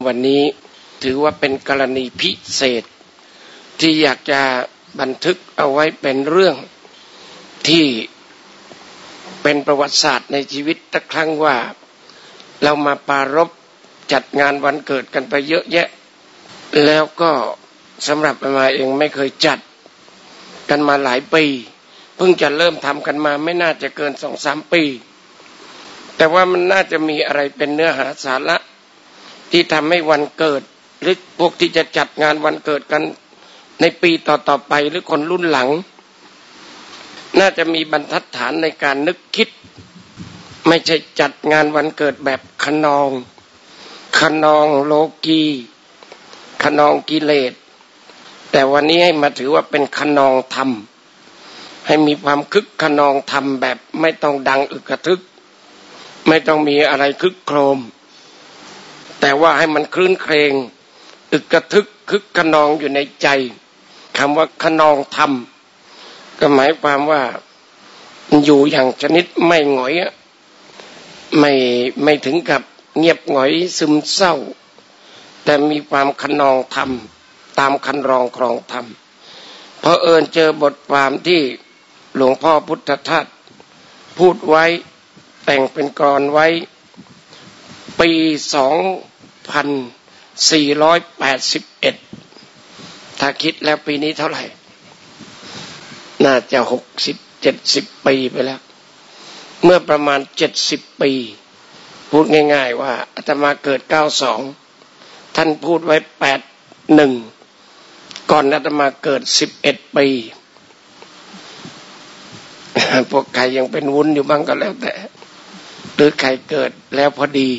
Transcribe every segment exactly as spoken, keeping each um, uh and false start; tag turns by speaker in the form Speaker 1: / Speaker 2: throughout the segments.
Speaker 1: วันนี้ถือว่าเป็นกรณีพิเศษที่อยากจะบันทึกเอาไว้เป็นเรื่องที่เป็นประวัติศาสตร์ในชีวิตสักครั้งว่าเรามาปรารภจัดงานวันเกิดกันไปเยอะแยะแล้วก็สำหรับอาตมาเองไม่เคยจัดกันมาหลายปีเพิ่งจะเริ่มทำกันมาไม่น่าจะเกิน สองสาม ปีแต่ว่ามันน่าจะมีอะไรเป็นเนื้อหาสาระที่ทำให้วันเกิดหรือพวกที่จะจัดงานวันเกิดกันในปีต่อๆไปหรือคนรุ่นหลังน่าจะมีบรรทัดฐานในการนึกคิดไม่ใช่จัดงานวันเกิดแบบขนองขนองโลกีขนองกิเลสแต่วันนี้ให้มาถือว่าเป็นขนองธรรมให้มีความคึกขนองธรรมแบบไม่ต้องดังอึกกระทึกไม่ต้องมีอะไรคึกโครมแต่ว่าให้มันคลื่นเครงอึกกระทึกคึกขนองอยู่ในใจคำว่าขนองธรรมก็หมายความว่าอยู่อย่างชนิดไม่หงอยไม่ไม่ถึงกับเงียบหงอยซึมเศร้าแต่มีความขนองธรรมตามคันรองครองธรรมเพราะเอิญเจอบทความที่หลวงพ่อพุทธทาสพูดไว้แต่งเป็นกลอนไว้ปีสองพันสี่ร้อยแปดสิบเอ็ดถ้าคิดแล้วปีนี้เท่าไหร่น่าจะหกสิบเจ็ดสิบปีไปแล้วเมื่อประมาณเจ็ดสิบปีพูดง่ายๆว่าอาตมาเกิดเก้าสองท่านพูดไว้แปดหนึ่งก่อนอาตมาเกิดสิบเอ็ดปีพวกใครยังเป็นวุ้นอยู่บ้างก็แล้วแต่หรือใครเกิดแล้วพอดี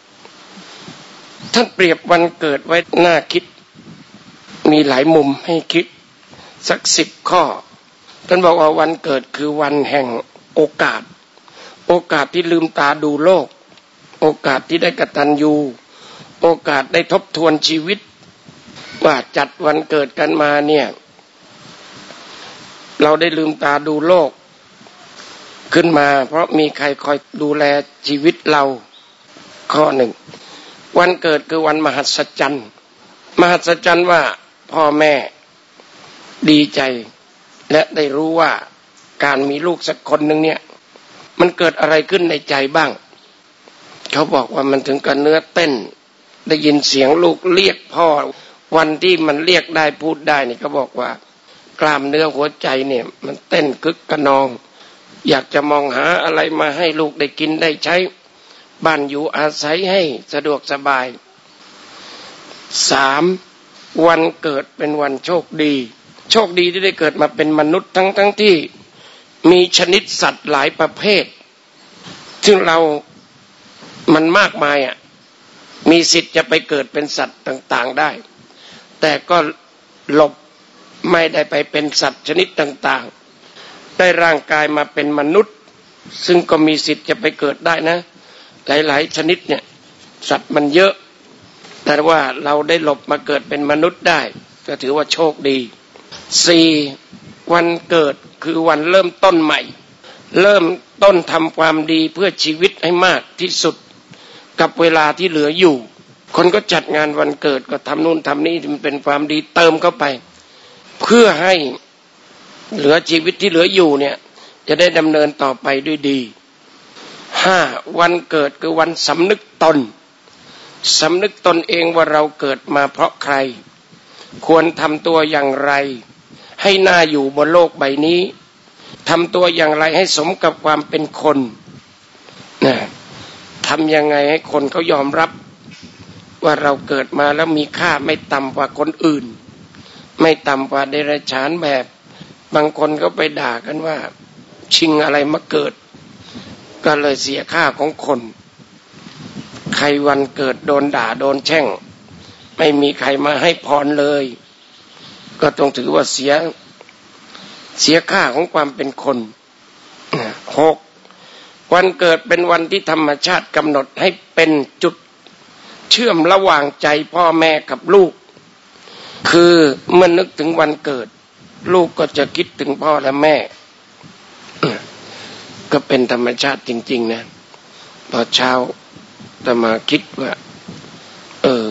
Speaker 1: ท่านเปรียบวันเกิดไว้น่าคิดมีหลายมุมให้คิดสักสิบข้อท่านบอกว่าวันเกิดคือวันแห่งโอกาสโอกาสที่ลืมตาดูโลกโอกาสที่ได้กตัญญูโอกาสได้ทบทวนชีวิตว่าจัดวันเกิดกันมาเนี่ยเราได้ลืมตาดูโลกขึ้นมาเพราะมีใครคอยดูแลชีวิตเราข้อหนึ่งวันเกิดคือวันมหัศจรรย์มหัศจรรย์ว่าพ่อแม่ดีใจและได้รู้ว่าการมีลูกสักคนหนึ่งเนี่ยมันเกิดอะไรขึ้นในใจบ้างเขาบอกว่ามันถึงกับเนื้อเต้นได้ยินเสียงลูกเรียกพ่อวันที่มันเรียกได้พูดได้นี่เขาบอกว่ากล้ามเนื้อหัวใจเนี่ยมันเต้นคึกกระนองอยากจะมองหาอะไรมาให้ลูกได้กินได้ใช้บ้านอยู่อาศัยให้สะดวกสบายสามวันเกิดเป็นวันโชคดีโชคดีที่ได้เกิดมาเป็นมนุษย์ทั้งทั้งที่มีชนิดสัตว์หลายประเภทซึ่งเรามันมากมายอ่ะมีสิทธิ์จะไปเกิดเป็นสัตว์ต่างๆได้แต่ก็หลบไม่ได้ไปเป็นสัตว์ชนิดต่างๆได้ร่างกายมาเป็นมนุษย์ซึ่งก็มีสิทธิ์จะไปเกิดได้นะหลายๆชนิดเนี่ยสัตว์มันเยอะแต่ว่าเราได้หลบมาเกิดเป็นมนุษย์ได้ก็ถือว่าโชคดีสี่วันเกิดคือวันเริ่มต้นใหม่เริ่มต้นทำความดีเพื่อชีวิตให้มากที่สุดกับเวลาที่เหลืออยู่คนก็จัดงานวันเกิดก็ทำนู่นทำนี่มันเป็นความดีเติมเข้าไปเพื่อให้เหลือชีวิตที่เหลืออยู่เนี่ยจะได้ดำเนินต่อไปด้วยดีห้าวันเกิดคือวันสำนึกตนสำนึกตนเองว่าเราเกิดมาเพราะใครควรทำตัวอย่างไรให้น่าอยู่บนโลกใบนี้ทำตัวอย่างไรให้สมกับความเป็นคนนะทำยังไงให้คนเขายอมรับว่าเราเกิดมาแล้วมีค่าไม่ต่ำกว่าคนอื่นไม่ต่ำกว่าเดรัจฉานแบบบางคนก็ไปด่ากันว่าชิงอะไรมาเกิดก็เลยเสียค่าของคนใครวันเกิดโดนด่าโดนแช่งไม่มีใครมาให้พรเลยก็ต้องถือว่าเสียเสียค่าของความเป็นคนหกวันเกิดเป็นวันที่ธรรมชาติกำหนดให้เป็นจุดเชื่อมระหว่างใจพ่อแม่กับลูกคือเมื่อนึกถึงวันเกิดลูกก็จะคิดถึงพ่อและแม่ก็เป็นธรรมชาติจริงๆนะตอนเช้าจะมาคิดว่าเออ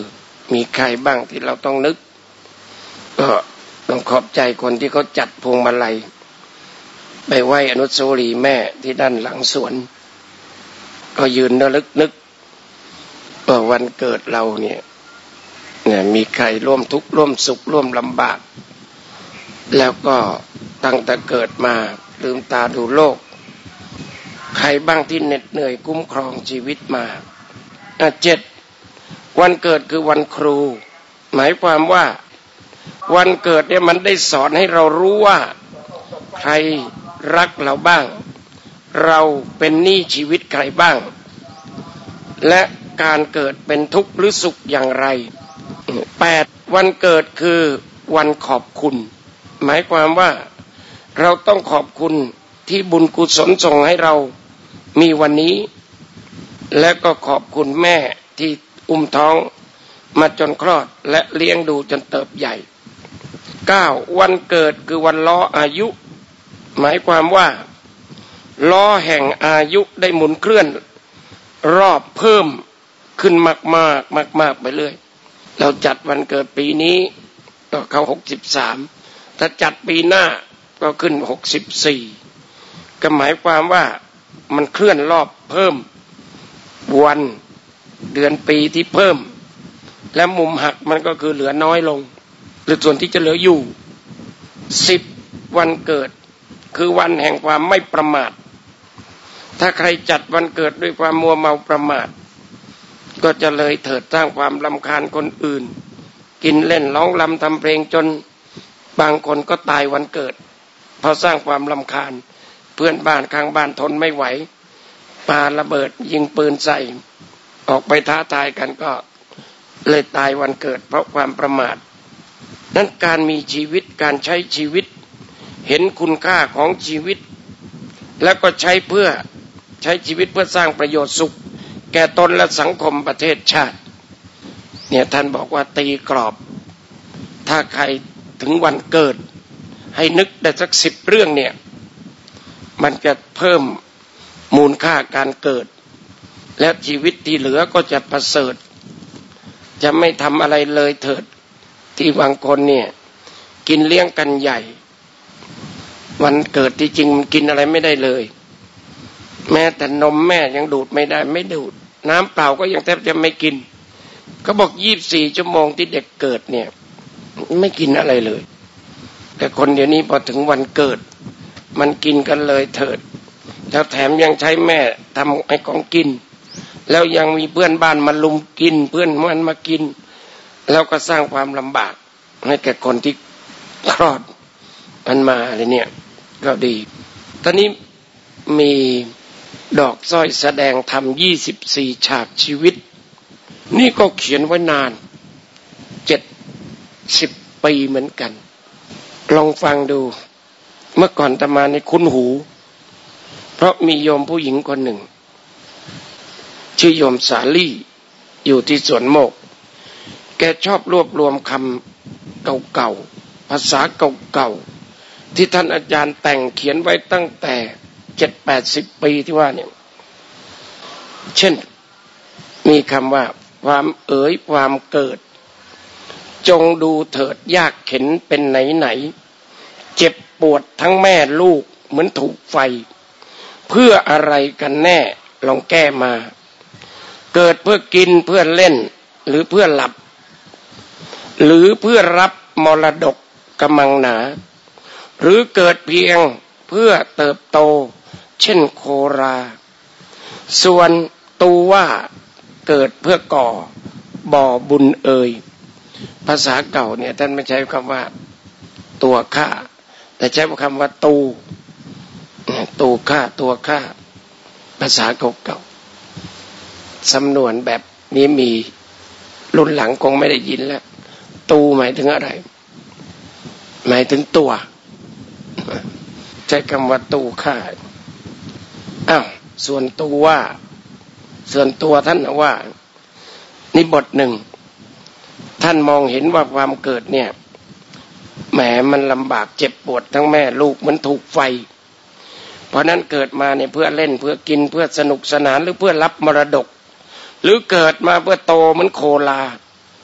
Speaker 1: มีใครบ้างที่เราต้องนึกก็ต้องขอบใจคนที่เขาจัดพวงมาลัยไปไหว้อนุสาวรีย์แม่ที่ด้านหลังสวนก็ยืนระลึกนึกว่าวันเกิดเราเนี่ยเนี่ยมีใครร่วมทุกข์ร่วมสุขร่วมลำบากแล้วก็ตั้งแต่เกิดมาลืมตาดูโลกใครบ้างที่เหน็ดเหนื่อยคุ้มครองชีวิตมาอ่ะเจ็ดวันเกิดคือวันครูหมายความว่าวันเกิดเนี่ยมันได้สอนให้เรารู้ว่าใครรักเราบ้างเราเป็นหนี้ชีวิตใครบ้างและการเกิดเป็นทุกข์หรือสุขอย่างไรแปดวันเกิดคือวันขอบคุณหมายความว่าเราต้องขอบคุณที่บุญกุศลส่งให้เรามีวันนี้และก็ขอบคุณแม่ที่อุ้มท้องมาจนคลอดและเลี้ยงดูจนเติบใหญ่เก้าวันเกิดคือวันล้ออายุหมายความว่าล้อแห่งอายุได้หมุนเคลื่อนรอบเพิ่มขึ้นมากมากมากมากไปเรื่อยเราจัดวันเกิดปีนี้ก็เข้าหกสิบสามถ้าจัดปีหน้าก็ขึ้นหกสิบสี่ก็หมายความว่ามันเคลื่อนรอบเพิ่มวันเดือนปีที่เพิ่มและมุมหักมันก็คือเหลือน้อยลงหรือส่วนที่จะเหลืออยู่สิบวันเกิดคือวันแห่งความไม่ประมาทถ้าใครจัดวันเกิดด้วยความมัวเมาประมาทก็จะเลยเถิดสร้างความรำคาญคนอื่นกินเล่นร้องรำทำเพลงจนบางคนก็ตายวันเกิดเพราะสร้างความรำคาญเพื่อนบ้านข้างบ้านทนไม่ไหวปาระเบิดยิงปืนใส่ออกไปท้าทายกันก็เลยตายวันเกิดเพราะความประมาทนั้นการมีชีวิตการใช้ชีวิตเห็นคุณค่าของชีวิตแล้วก็ใช้เพื่อใช้ชีวิตเพื่อสร้างประโยชน์สุขแก่ตนและสังคมประเทศชาติเนี่ยท่านบอกว่าตีกรอบถ้าใครถึงวันเกิดให้นึกได้สักสิบเรื่องเนี่ยมันจะเพิ่มมูลค่าการเกิดและชีวิตที่เหลือก็จะประเสริฐจะไม่ทำอะไรเลยเถิดที่บางคนเนี่ยกินเลี้ยงกันใหญ่วันเกิดที่จริงมันกินอะไรไม่ได้เลยแม้แต่นมแม่ยังดูดไม่ได้ไม่ดูดน้ำเปล่าก็ยังแทบจะไม่กินเขาบอกยี่สิบสี่ชั่วโมงที่เด็กเกิดเนี่ยไม่กินอะไรเลยแต่คนเดี๋ยวนี้พอถึงวันเกิดมันกินกันเลยเถิดแล้วแถมยังใช้แม่ทำไอ้ของกินแล้วยังมีเพื่อนบ้านมาลุมกินเพื่อนมันมากินแล้วก็สร้างความลำบากให้แก่คนที่คลอดมันมาอะไรเนี่ยก็ดีตอนนี้มีดอกสร้อยแสดงธรรมยี่สิบสี่ฉากชีวิตนี่ก็เขียนไว้นานเจ็ดสิบปีเหมือนกันลองฟังดูเมื่อก่อนอาตมาในคุ้นหูเพราะมีโยมผู้หญิงคนหนึ่งชื่อโยมสาลี่อยู่ที่สวนโมกแกชอบรวบรวมคำเก่าๆภาษาเก่าๆที่ท่านอาจารย์แต่งเขียนไว้ตั้งแต่เจ็ดแปดสิบปีที่ว่าเนี่ยเช่นมีคำว่าความเอ๋ยความเกิดจงดูเถิดยากเข็นเป็นไหนไหนเจ็บปวดทั้งแม่ลูกเหมือนถูกไฟเพื่ออะไรกันแน่ลองแก้มาเกิดเพื่อกินเพื่อเล่นหรือเพื่อหลับหรือเพื่อรับมรดกกำมังหนาหรือเกิดเพียงเพื่อเติบโตเช่นโคราส่วนตูว่าเกิดเพื่อก่อบ่อบุญเอ่ยภาษาเก่าเนี่ยท่านไม่ใช้คำว่าตัวข้าแต่ใช้คำว่าตูตูข้าตัวข้าภาษาเก่าๆสำนวนแบบนี้มีรุ่นหลังคงไม่ได้ยินแล้วตูหมายถึงอะไรหมายถึงตัวใช้คำว่าตูข้าอ้าวส่วนตูว่าส่วนตัวท่านว่านี่บทหนึ่งท่านมองเห็นว่าความเกิดเนี่ยแหมมันลำบากเจ็บปวดทั้งแม่ลูกมันถูกไฟเพราะนั้นเกิดมาเนี่ยเพื่อเล่นเพื่อกินเพื่อสนุกสนานหรือเพื่อรับมรดกหรือเกิดมาเพื่อโตเหมือนโคลา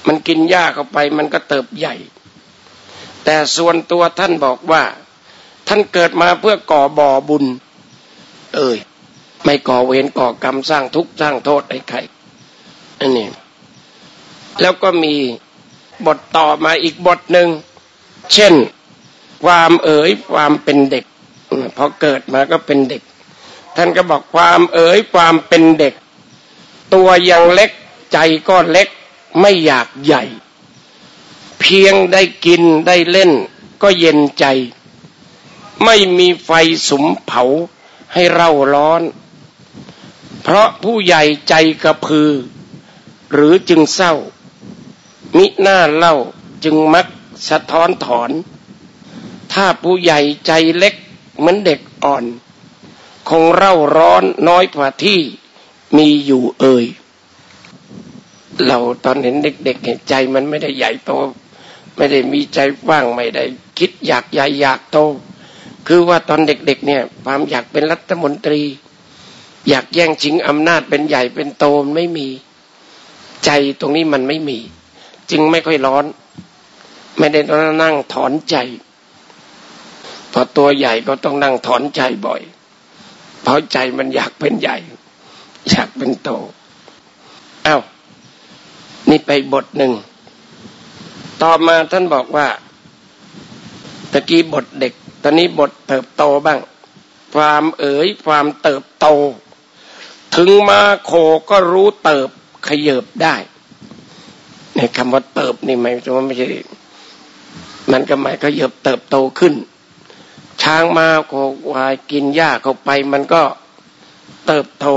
Speaker 1: มันกินหญ้าเข้าไปมันก็เติบใหญ่แต่ส่วนตัวท่านบอกว่าท่านเกิดมาเพื่อก่อบ่อบุญเอ่ยไม่ก่อเวรก่อกรรมสร้างทุกข์สร้างโทษให้ใครอันนี้แล้วก็มีบทต่อมาอีกบทหนึ่งเช่นความเอ๋ยความเป็นเด็กพอเกิดมาก็เป็นเด็กท่านก็บอกความเอ๋ยความเป็นเด็กตัวยังเล็กใจก็เล็กไม่อยากใหญ่เพียงได้กินได้เล่นก็เย็นใจไม่มีไฟสุมเผาให้เร่าร้อนเพราะผู้ใหญ่ใจกระพือหรือจึงเศร้ามิหน้าเล่าจึงมักสะท้อนถอนถ้าผู้ใหญ่ใจเล็กเหมือนเด็กอ่อนคงเร่าร้อนน้อยกว่าที่มีอยู่เอ่ยเราตอนเห็นเด็กๆเห็นใจมันไม่ได้ใหญ่โตไม่ได้มีใจว่างไม่ได้คิดอยากใหญ่อยากโตคือว่าตอนเด็กๆเนี่ยความอยากเป็นรัฐมนตรีอยากแย่งชิงอำนาจเป็นใหญ่เป็นโตมันไม่มีใจตรงนี้มันไม่มีจึงไม่ค่อยร้อนไม่ได้ต้องนั่งถอนใจพอตัวใหญ่ก็ต้องนั่งถอนใจบ่อยเพราะใจมันอยากเป็นใหญ่อยากเป็นโตอ้าวนี่ไปบทหนึ่งต่อมาท่านบอกว่าตะกี้บทเด็กตอนนี้บทเติบโตบ้างความเอ๋ยความเติบโตถึงมาโคก็รู้เติบขยิบได้ในคำว่าเติบนี่หมายถึงว่าไม่ใช่มันก็หมายขยิบเติบโตขึ้นช้างมาโควายกินหญ้าเข้าไปมันก็เติบโต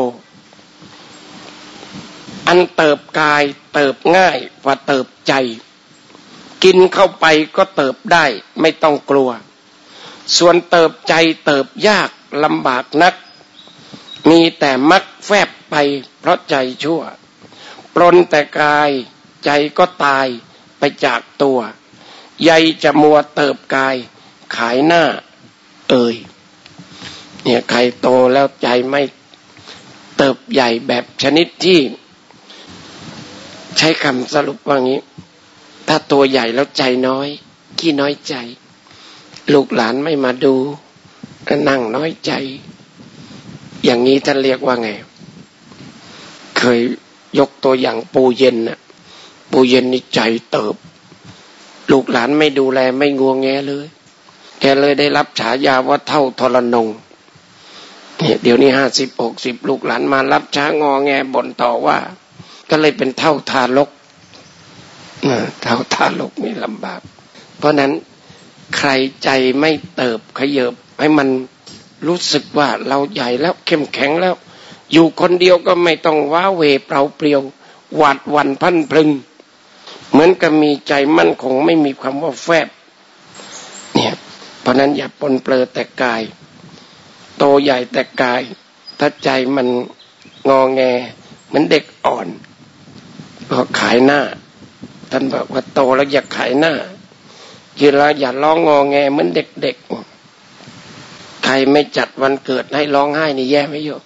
Speaker 1: อันเติบกายเติบง่ายกว่าเติบใจกินเข้าไปก็เติบได้ไม่ต้องกลัวส่วนเติบใจเติบยากลำบากนักมีแต่มักแฟบไปเพราะใจชั่วปรนแต่กายใจก็ตายไปจากตัวใยจะมัวเติบกายขายหน้าเอ่ยเนี่ยใครโตแล้วใจไม่เติบใหญ่แบบชนิดที่ใช้คำสรุปว่างี้ถ้าตัวใหญ่แล้วใจน้อยขี้น้อยใจลูกหลานไม่มาดูก็นั่งน้อยใจอย่างนี้ท่านเรียกว่าไงเคยยกตัวอย่างปูเย็นน่ะปูเย็นนี่ใจเติบลูกหลานไม่ดูแลไม่งัวแงเลยแกเลยได้รับฉายาว่าเท่าทรนงเนี่ยเดี๋ยวนี้ห้าสิบหกสิบลูกหลานมารับช้างอแงบ่นต่อว่าก็เลยเป็นเท่าทารกเท่าทารกนี่ลำบากเพราะนั้นใครใจไม่เติบขยิบให้มันรู้สึกว่าเราใหญ่แล้วเข้มแข็งแล้วอยู่คนเดียวก็ไม่ต้องว้าเหวเปล่าเปลี่ยวหวาดหวั่นพันพลึงเหมือนกับมีใจมั่นคงไม่มีความว่าแฟบเนี่ยเพราะนั้นอย่าปนเปื้อแต่กายโตใหญ่แต่กายถ้าใจมันงอแงเหมือนเด็กอ่อนก็ขายหน้าท่านบอกว่าโตแล้วอย่าขายหน้าคือเราอย่าร้องงอแงเหมือนเด็กๆใครไม่จัดวันเกิดให้ร้องไห้นี่แย่ไหมโยม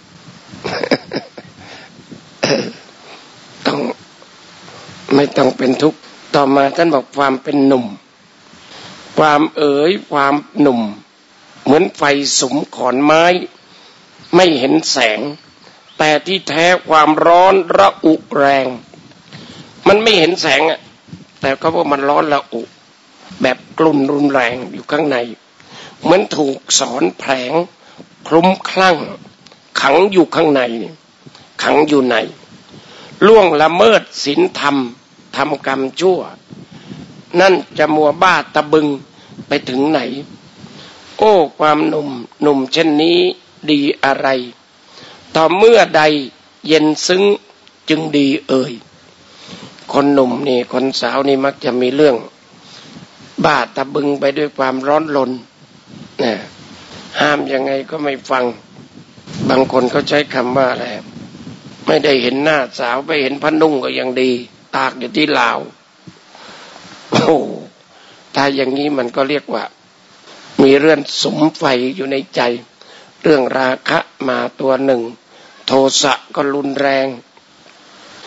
Speaker 1: ต้องไม่ต้องเป็นทุกข์ต่อมาท่านบอกความเป็นหนุ่มความเอ๋ยความหนุ่มเหมือนไฟสุมขอนไม้ไม่เห็นแสงแต่ที่แท้ความร้อนระอุแรงมันไม่เห็นแสงอ่ะแต่ก็ว่ามันร้อนระอุแบบกลุ่นรุนแรงอยู่ข้างในเหมือนถูกสอนแผลงคลุ้มคลั่งขังอยู่ข้างในขังอยู่ในล่วงละเมิดศีลธรรมทำกรรมชั่วนั่นจะมัวบ้าตะบึงไปถึงไหนโอ้ความหนุ่มหนุ่มเช่นนี้ดีอะไรต่อเมื่อใดเย็นซึ้งจึงดีเอ่ยคนหนุ่มนี่คนสาวนี่มักจะมีเรื่องบ้าตะบึงไปด้วยความร้อนรนนะห้ามยังไงก็ไม่ฟังบางคนเขาใช้คำว่าอะไรไม่ได้เห็นหน้าสาวไปเห็นพนุ่งก็ยังดีตากอยู่ที่ลาวโอ้ถ้าอย่างนี้มันก็เรียกว่ามีเรื่องสุมไฟอยู่ในใจเรื่องราคะมาตัวหนึ่งโทสะก็รุนแรง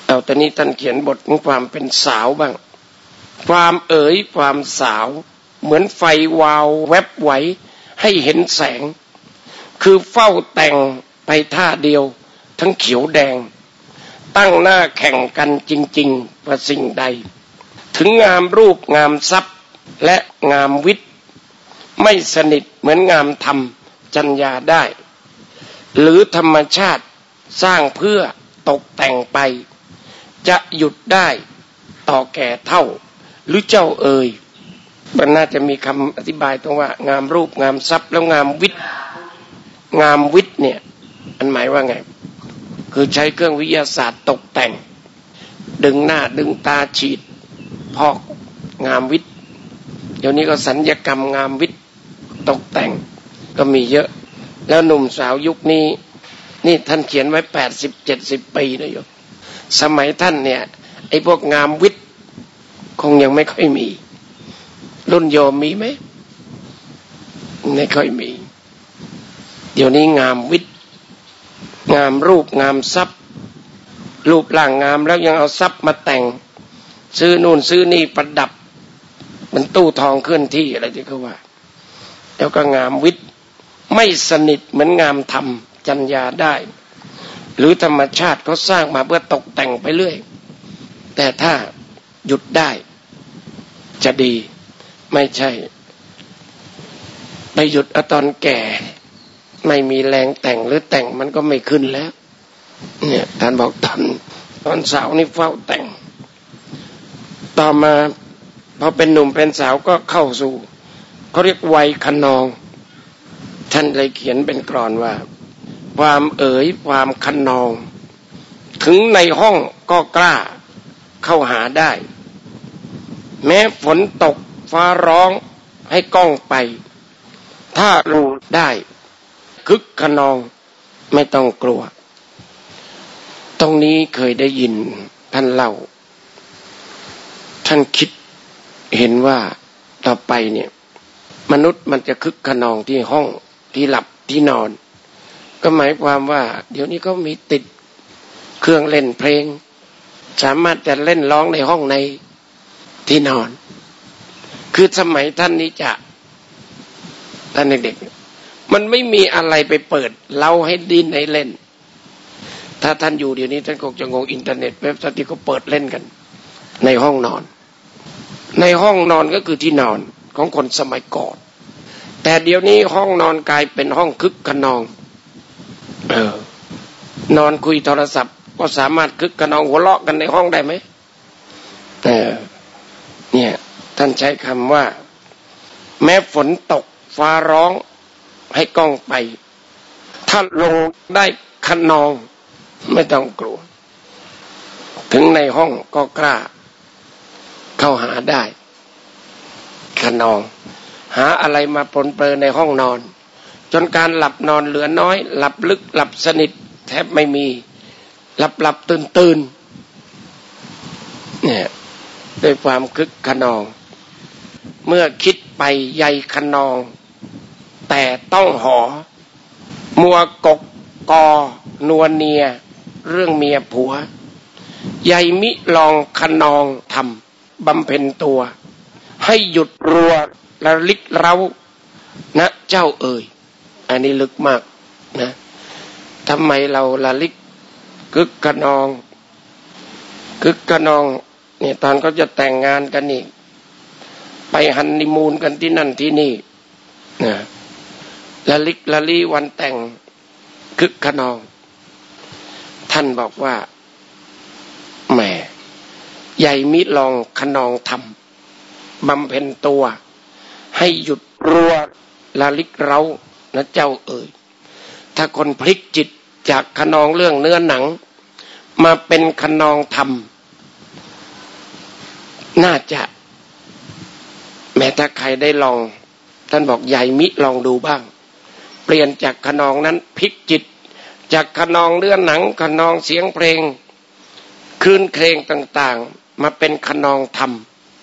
Speaker 1: เอาตอนนี้ท่านเขียนบทของความเป็นสาวบ้างความเอ๋ยความสาวเหมือนไฟวาวแวบไหวให้เห็นแสงคือเฝ้าแต่งไปท่าเดียวทั้งเขียวแดงตั้งหน้าแข่งกันจริงๆว่าสิ่งใดถึงงามรูปงามทรัพย์และงามวิทย์ไม่สนิทเหมือนงามธรรมจัญญาได้หรือธรรมชาติสร้างเพื่อตกแต่งไปจะหยุดได้ต่อแก่เท่าหรือเจ้าเอ่ยมันน่าจะมีคำอธิบายตรงว่างามรูปงามทรัพย์แล้วงามวิทย์งามวิทย์เนี่ยอันหมายว่าไงคือใช้เครื่องวิทยาศาสตร์ตกแต่งดึงหน้าดึงตาฉีดพอกงามวิทย์เดี๋ยวนี้ก็สัญญกรรมงามวิทย์ตกแต่งก็มีเยอะแล้วหนุ่มสาวยุคนี้นี่ท่านเขียนไว้แปดสิบเจ็ดสิบปีนะโยมสมัยท่านเนี่ยไอ้พวกงามวิทย์คงยังไม่ค่อยมีรุ่นโยมมีไหมไม่ค่อยมีเดี๋ยวนี้งามวิทย์งามรูปงามทรัพย์รูปร่างงามแล้วยังเอาทรัพย์มาแต่งซื้อนู่นซื้อนี่ประดับมันตู้ทองเคลื่อนที่อะไรที่เขาว่าแล้วก็งามวิทย์ไม่สนิทเหมือนงามธรรมจัญญาได้หรือธรรมชาติเขาสร้างมาเพื่อตกแต่งไปเรื่อยแต่ถ้าหยุดได้จะดีไม่ใช่ไปหยุดเอาตอนแก่ไม่มีแรงแต่งหรือแต่งมันก็ไม่ขึ้นแล้วเนี่ยท่านบอกตอนตอนสาวนี่เฝ้าแต่งต่อมาพอเป็นหนุ่มเป็นสาวก็เข้าสู่เขาเรียกวัยคะนองท่านเลยเขียนเป็นกลอนว่าความเอ๋ยความคะนองถึงในห้องก็กล้าเข้าหาได้แม้ฝนตกฟ้าร้องให้ก้องไปถ้ารู้ได้คึกคะนองไม่ต้องกลัวตรงนี้เคยได้ยินท่านเล่าท่านคิดเห็นว่าต่อไปเนี่ยมนุษย์มันจะคึกคะนองที่ห้องที่หลับที่นอนก็หมายความว่าเดี๋ยวนี้ก็มีติดเครื่องเล่นเพลงสามารถจะเล่นร้องในห้องในที่นอนคือสมัยท่านนี้จะท่านเด็กๆมันไม่มีอะไรไปเปิดเล่าให้ดิ้นให้เล่นถ้าท่านอยู่เดี๋ยวนี้ท่านคงจะงงอินเทอร์เน็ตเว็บไซต์ที่เขาเปิดเล่นกันในห้องนอนในห้องนอนก็คือที่นอนของคนสมัยก่อนแต่เดี๋ยวนี้ห้องนอนกลายเป็นห้องคึกคะนองเออนอนคุยโทรศัพท์ก็สามารถคึกคะนองหัวเราะกันในห้องได้ไหมเออเนี่ยท่านใช้คำว่าแม้ฝนตกฟ้าร้องให้ก้องไปถ้าลงได้คะนองไม่ต้องกลัวถึงในห้องก็กล้าเข้าหาได้คะนองหาอะไรมาปนเปื้อนในห้องนอนจนการหลับนอนเหลือน้อยหลับลึกหลับสนิทแทบไม่มีหลับหลับตื่นตื่นเนี่ยด้วยความคึกคะนองเมื่อคิดไปใยคะนองแต่ต้องหอมัวกกกอนัวเนียเรื่องเมียผัวใยมิลองคะนองทำบำเพ็ญตัวให้หยุดรัวระลิกเร้านะเจ้าเอ่ยอันนี้ลึกมากนะทำไมเราระลิกคึกคะนองคึกคะนองเนี่ยตอนเขาจะแต่งงานกันนี่ไปฮันนีมูนกันที่นั่นที่นี่นะละลิกละลีวันแต่งคึกคะนองท่านบอกว่าแหมใหญ่มิลองคะนองทำบำเพ็ญตัวให้หยุดรัวละลิกเร้านะเจ้าเอ่ยถ้าคนพลิกจิตจากคะนองเรื่องเนื้อหนังมาเป็นคะนองธรรมน่าจะแม้ถ้าใครได้ลองท่านบอกใหญ่มิลองดูบ้างเปลี่ยนจากคะนองนั้นพลิกจิตจากคะนองเนื้อหนังคะนองเสียงเพลงคลื่นเพลงต่างๆมาเป็นคะนองธรรม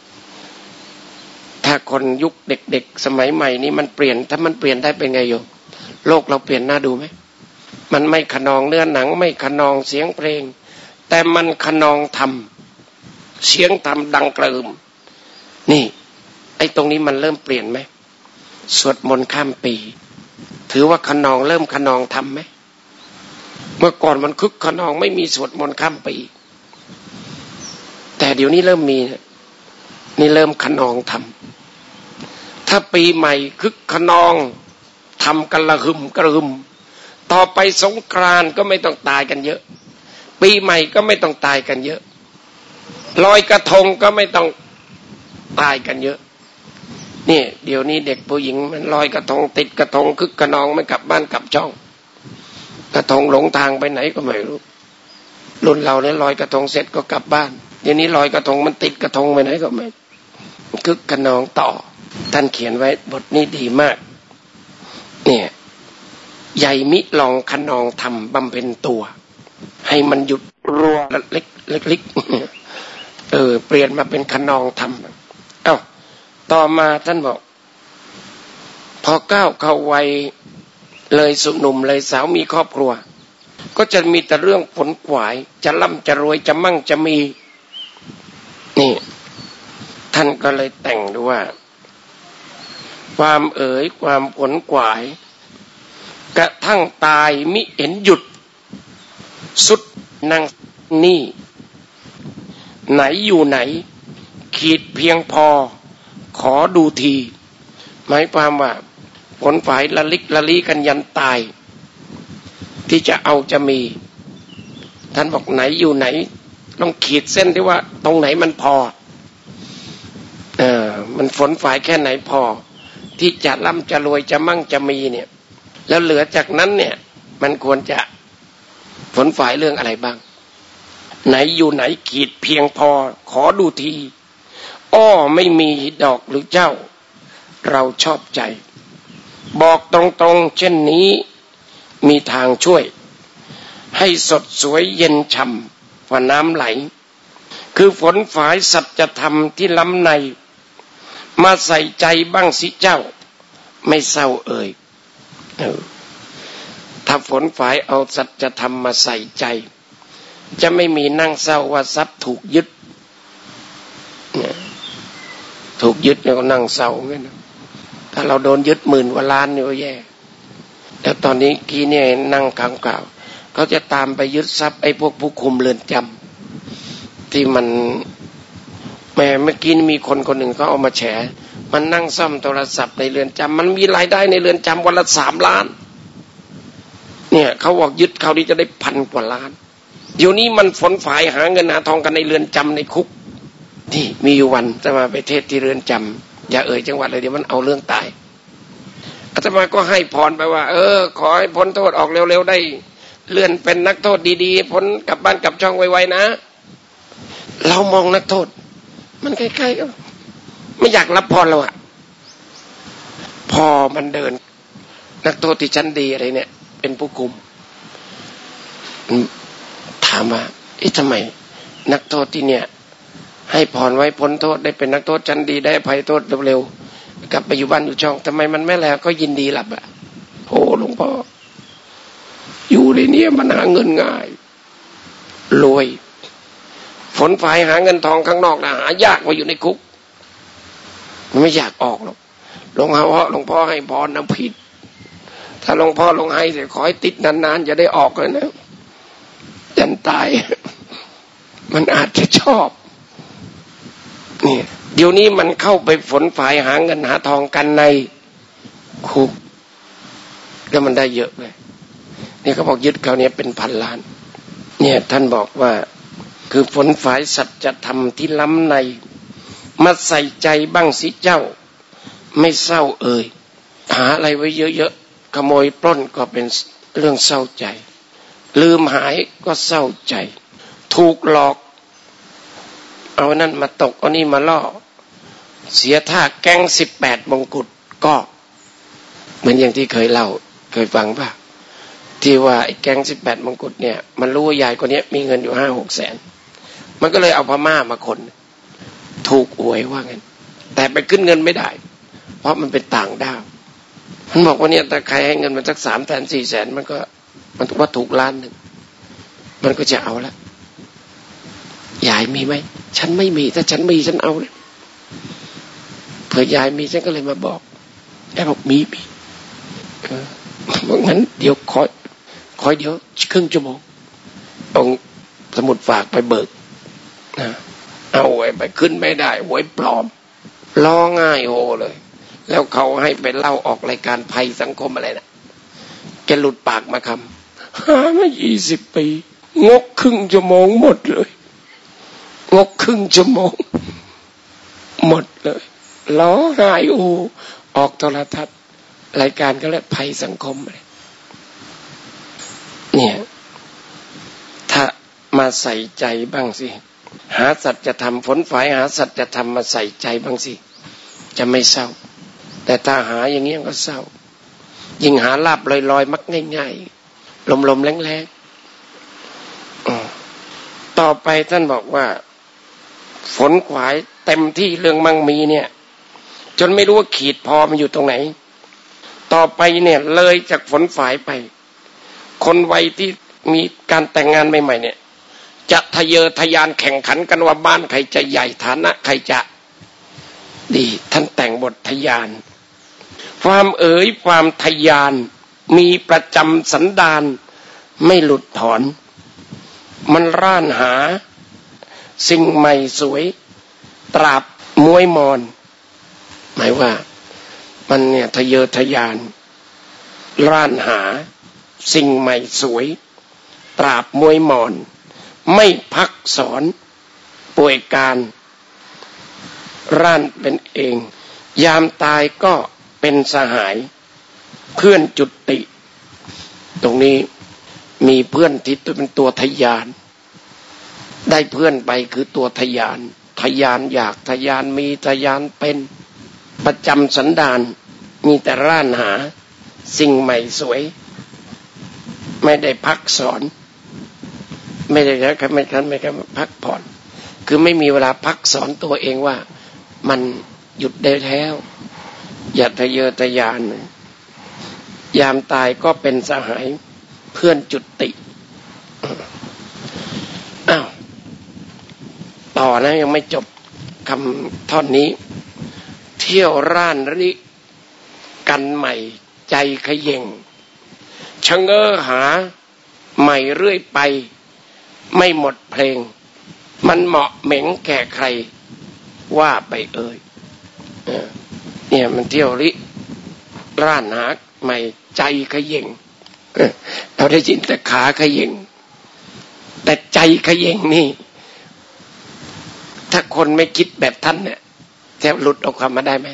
Speaker 1: ถ้าคนยุคเด็กๆสมัยใหม่นี้มันเปลี่ยนถ้ามันเปลี่ยนได้เป็นไงโยมโลกเราเปลี่ยนน่าดูไหมมันไม่คะนองเนื้อหนังไม่คะนองเสียงเพลงแต่มันขนองธรรมเสียงธรรมดังกระหึ่มนี่ไอ้ตรงนี้มันเริ่มเปลี่ยนไหมสวดมนต์ข้ามปีถือว่าขนองเริ่มขนองธรรมไหมเมื่อก่อนมันคึกขนองไม่มีสวดมนต์ข้ามปีแต่เดี๋ยวนี้เริ่มมีนี่เริ่มขนองธรรมถ้าปีใหม่คึกขนองทำกันละหึมกระหึ่มต่อไปสงกรานต์ก็ไม่ต้องตายกันเยอะปีใหม่ก็ไม่ต้องตายกันเยอะลอยกระทงก็ไม่ต้องตายกันเยอะนี่เดี๋ยวนี้เด็กผู้หญิงมันลอยกระทงติดกระทงคึกขนองไม่กลับบ้านกลับช่องกระทงหลงทางไปไหนก็ไม่รู้รุ่นเราเนี่ยลอยกระทงเสร็จก็กลับบ้านเดี๋ยวนี้ลอยกระทงมันติดกระทงไปไหนก็ไม่คึกขนองต่อท่านเขียนไว้บทนี้ดีมากเนี่ยใหญ่มิลองขนองทำบำเพ็ญตัวให้มันหยุดรัวเล็กเล็กเออเปลี่ยนมาเป็นขนองทำเอ้าต่อมาท่านบอกพอก้าวเข้าวัยเลยสุหนุ่มเลยสาวมีครอบครัวก็จะมีแต่เรื่องผลขวายจะร่ำจะรวยจะมั่งจะมีนี่ท่านก็เลยแต่งดูว่าความเอ๋ยความผลขวายกระทั่งตายมิเห็นหยุดสุดนั่งนี่ไหนอยู่ไหนขีดเพียงพอขอดูทีหมายความว่าผลฝ่ายละลิกละลีกันยันตายที่จะเอาจะมีท่านบอกไหนอยู่ไหนลองขีดเส้นที่ว่าตรงไหนมันพอเออมันฝนฝ่ายแค่ไหนพอที่จะร่ำจะรวยจะมั่งจะมีเนี่ยแล้วเหลือจากนั้นเนี่ยมันควรจะฝนฝ่ายเรื่องอะไรบ้างไหนอยู่ไหนขีดเพียงพอขอดูทีอ้อไม่มีดอกหรือเจ้าเราชอบใจบอกตรงๆเช่นนี้มีทางช่วยให้สดสวยเย็นฉ่ำว่าน้ำไหลคือฝนฝายสัจธรรมที่ล้ำในมาใส่ใจบ้างสิเจ้าไม่เศร้าเอ่ยเออถ้าฝนฝายเอาสัจธรรมมาใส่ใจจะไม่มีนั่งเศร้าว่าทรัพย์ถูกยึดถูกยึดแล้วก็นั่งเศร้าเงี้ยนะถ้าเราโดนยึดหมื่นกว่าล้านนี่ก็แย่แล้วตอนนี้กี้เนี่ยนั่งข่าวกล่าวเขาจะตามไปยึดทรัพย์ไอ้พวกผู้คุมเรือนจำที่มันแม่เมื่อกี้มีคนคนหนึ่งเขาเอามาแฉมันนั่งซ่อมโทรศัพท์ในเรือนจำมันมีรายได้ในเรือนจำวันละสามล้านเนี่ยเขาบอกยึดเขาดีจะได้พันกว่าล้านเดี๋ยวนี้มันฝนฝ่ายหาเงินหาทองกันในเรือนจำในคุกนี่มีอยู่วันจะมาไปเทศที่เรือนจำอย่าเอ่ยจังหวัดเลยเดี๋ยวมันเอาเรื่องตายอาตมาก็ให้พรไปว่าเออขอให้พ้นโทษออกเร็วๆได้เลื่อนเป็นนักโทษดีๆพ้นกลับบ้านกลับช่องไวๆนะเรามองนักโทษมันใกล้ๆก็ไม่อยากรับพรเราอะพอมันเดินนักโทษที่ชั้นดีอะไรเนี่ยเป็นผู้คุมถามว่าเอ๊ะทำไมนักโทษที่เนี่ยให้พรไว้พ้นโทษได้เป็นนักโทษชั้นดีได้อภัยโทษเร็วๆกลับไปอยู่บ้านอยู่ช่องทำไมมันไม่แล้วก็ยินดีหลับอ่ะโอ้หลวงพ่ออยู่ในนี้มันหาเงินง่ายรวยฝนฝ่ายหาเงินทองข้างนอกนะหายากกว่าอยู่ในคุกมันไม่อยากออกหรอกหลวงพ่อหลวงพ่อให้พรนะผิดถ้าหลวงพ่อลงให้เดี๋ยวขอให้ติดนานๆจะได้ออกเลยนะยันตายมันอาจจะชอบนี่เดี๋ยวนี้มันเข้าไปฝนฝ่ายหาเงินหาทองกันในคุกแล้วมันได้เยอะเลยนี่เขาบอกยึดเขาเนี่ยเป็นพันล้านเนี่ยท่านบอกว่าคือฝนฝ่ายสัจธรรมที่ล้ำในมาใส่ใจบ้างสิเจ้าไม่เศร้าเอ่ยหาอะไรไว้เยอะๆขโมยปล้นก็เป็นเรื่องเศร้าใจลืมหายก็เศร้าใจถูกหลอกเอานั่นมาตกเอานี่มาล่อเสียท่าแก๊งสิบแปดมงกุฎก็เหมือนอย่างที่เคยเล่าเคยฟังป่ะที่ว่าไอ้แก๊งสิบแปดมงกุฎเนี่ยมันรู้ว่ายายคนนี้มีเงินอยู่ห้าหกแสนมันก็เลยเอาพม่ามาคนถูกหวยว่างั้นแต่ไปขึ้นเงินไม่ได้เพราะมันเป็นต่างด้าวมันบอกว่าเนี่ยแต่ใครให้เงินมันสักสามแสนสี่แสนมันก็มันว่าถูกล้านหนึ่งมันก็จะเอาละยายมีไหมฉันไม่มีถ้าฉันมีฉันเอาเลยเผื่อยายมีฉันก็เลยมาบอกยายบอกมีมีเออบอกงั้นเดี๋ยวคอยคอยเดี๋ยวครึ่งชั่วโมงเอาสมุดฝากไปเบิกนะเอาไว้ไปขึ้นไม่ได้ไว้ปลอมร้องง่ายโหเลยแล้วเขาให้ไปเล่าออกรายการภัยสังคมอะไรนะแกหลุดปากมาคำหามายี่สิบปีงกครึ่งชั่วโมงหมดเลยงกครึ่งชั่วโมงหมดเลยร้องไห้โอ้ออกโทรทัศน์รายการก็เรียกภัยสังคมเลยเนี่ยถ้ามาใส่ใจบ้างสิหาสัจธรรมฝนฝายหาสัจธรรมมาใส่ใจบ้างสิจะไม่เศร้าแต่ถ้าหาอย่างนี้ก็เศร้ายิ่งหาลาบลอยๆมักง่ายๆลมๆแรงๆต่อไปท่านบอกว่าฝนขวายเต็มที่เรื่องมั่งมีเนี่ยจนไม่รู้ว่าขีดพอมันอยู่ตรงไหนต่อไปเนี่ยเลยจากฝนฝายไปคนวัยที่มีการแต่งงานใหม่ๆเนี่ยจะทะเยอทะยานแข่งขันกันว่าบ้านใครจะใหญ่ฐานะใครจะดีท่านแต่งบททะยานความเอ๋ยความทะยานมีประจำสันดานไม่หลุดถอนมันร่านหาสิ่งใหม่สวยตราบมวยมอนหมายว่ามันเนี่ยทะเยอทะยานร่านหาสิ่งใหม่สวยตราบมวยมอนไม่พักสอนป่วยการร่านเป็นเองยามตายก็เป็นสหายเพื่อนจุติตรงนี้มีเพื่อนที่เป็นตัวทะยานได้เพื่อนไปคือตัวทะยานทะยานอยากทะยานมีทะยานเป็นประจำสันดานมีแต่ร่านหาสิ่งใหม่สวยไม่ได้พักสอนไม่ได้แล้วไม่คันไม่คันพักผ่อนคือไม่มีเวลาพักสอนตัวเองว่ามันหยุดได้แล้วอย่าทะเยอทะยานยามตายก็เป็นสหายเพื่อนจุติอ้าวต่อนะยังไม่จบคำท่อนนี้เที่ยวร่านริกันใหม่ใจขย่งชะเง้อหาใหม่เรื่อยไปไม่หมดเพลงมันเหมาะเหม็งแก่ใครว่าไปเอ่ยเนี่ยมันเที่ยวริร่านหาใหม่ใจขย่งเราได้ยินแต่ขาขย่งแต่ใจขย่งนี่ถ้าคนไม่คิดแบบท่านเนี่ยจะหลุดออกคำมาได้ไหม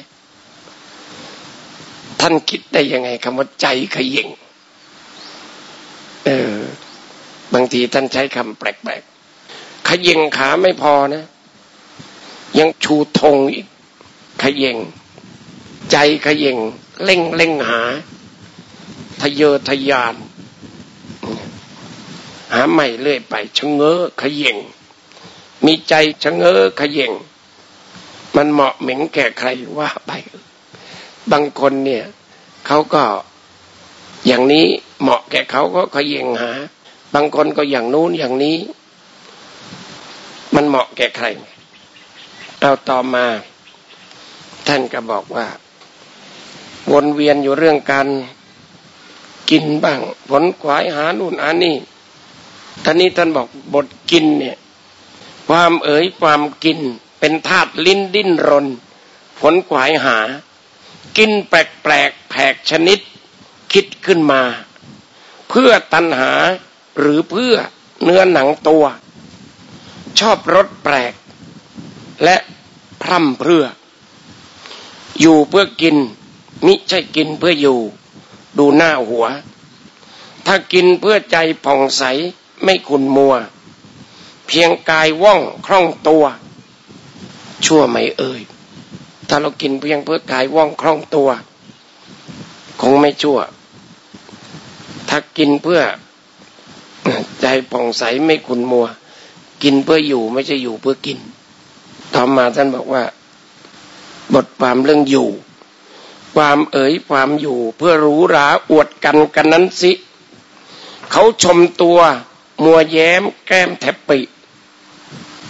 Speaker 1: ท่านคิดได้ยังไงคำว่าใจขย่งเออบางทีท่านใช้คำแปลกๆขย่งขาไม่พอนะยังชูธงอีกขย่งใจขย่งเล่งเล่งหาทะเยอทะยานหาใหม่เรื่อยไปชะเง้อขย่งมีใจชะเง้อขย่งมันเหมาะเหม็งแก่ใครว่าไปบางคนเนี่ยเขาก็อย่างนี้เหมาะแก่เขาก็ขย่งหาบางคนก็อย่างนู้นอย่างนี้มันเหมาะแก่ใครเอาต่อมาท่านก็บอกว่าวนเวียนอยู่เรื่องการกินบ้างผลขวายหานู่นหานี่ท่านนี้ท่านบอกบทกินเนี่ยความเอ๋ยความกินเป็นธาตุลิ้นดิ้นรนผลขวายหากินแปลกๆแผกชนิดคิดขึ้นมาเพื่อตัณหาหรือเพื่อเนื้อหนังตัวชอบรสแปลกและพร่ำเพรื่ออยู่เพื่อกินมิใช่กินเพื่ออยู่ดูหน้าหัวถ้ากินเพื่อใจผ่องใสไม่ขุ่นมัวเพียงกายว่องคล่องตัวชั่วไหมเอ่ยถ้าเรากินเพียงเพื่อกายว่องคล่องตัวคงไม่ชั่วถ้ากินเพื่อใจผ่องใสไม่ขุ่นมัวกินเพื่ออยู่ไม่ใช่อยู่เพื่อกินต่อมาท่านบอกว่าบทความเรื่องอยู่ความเอ๋ยความอยู่เพื่อหรูหราอวดกันกันนั้นสิเขาชมตัวมัวแย้มแก้มแทบปิอ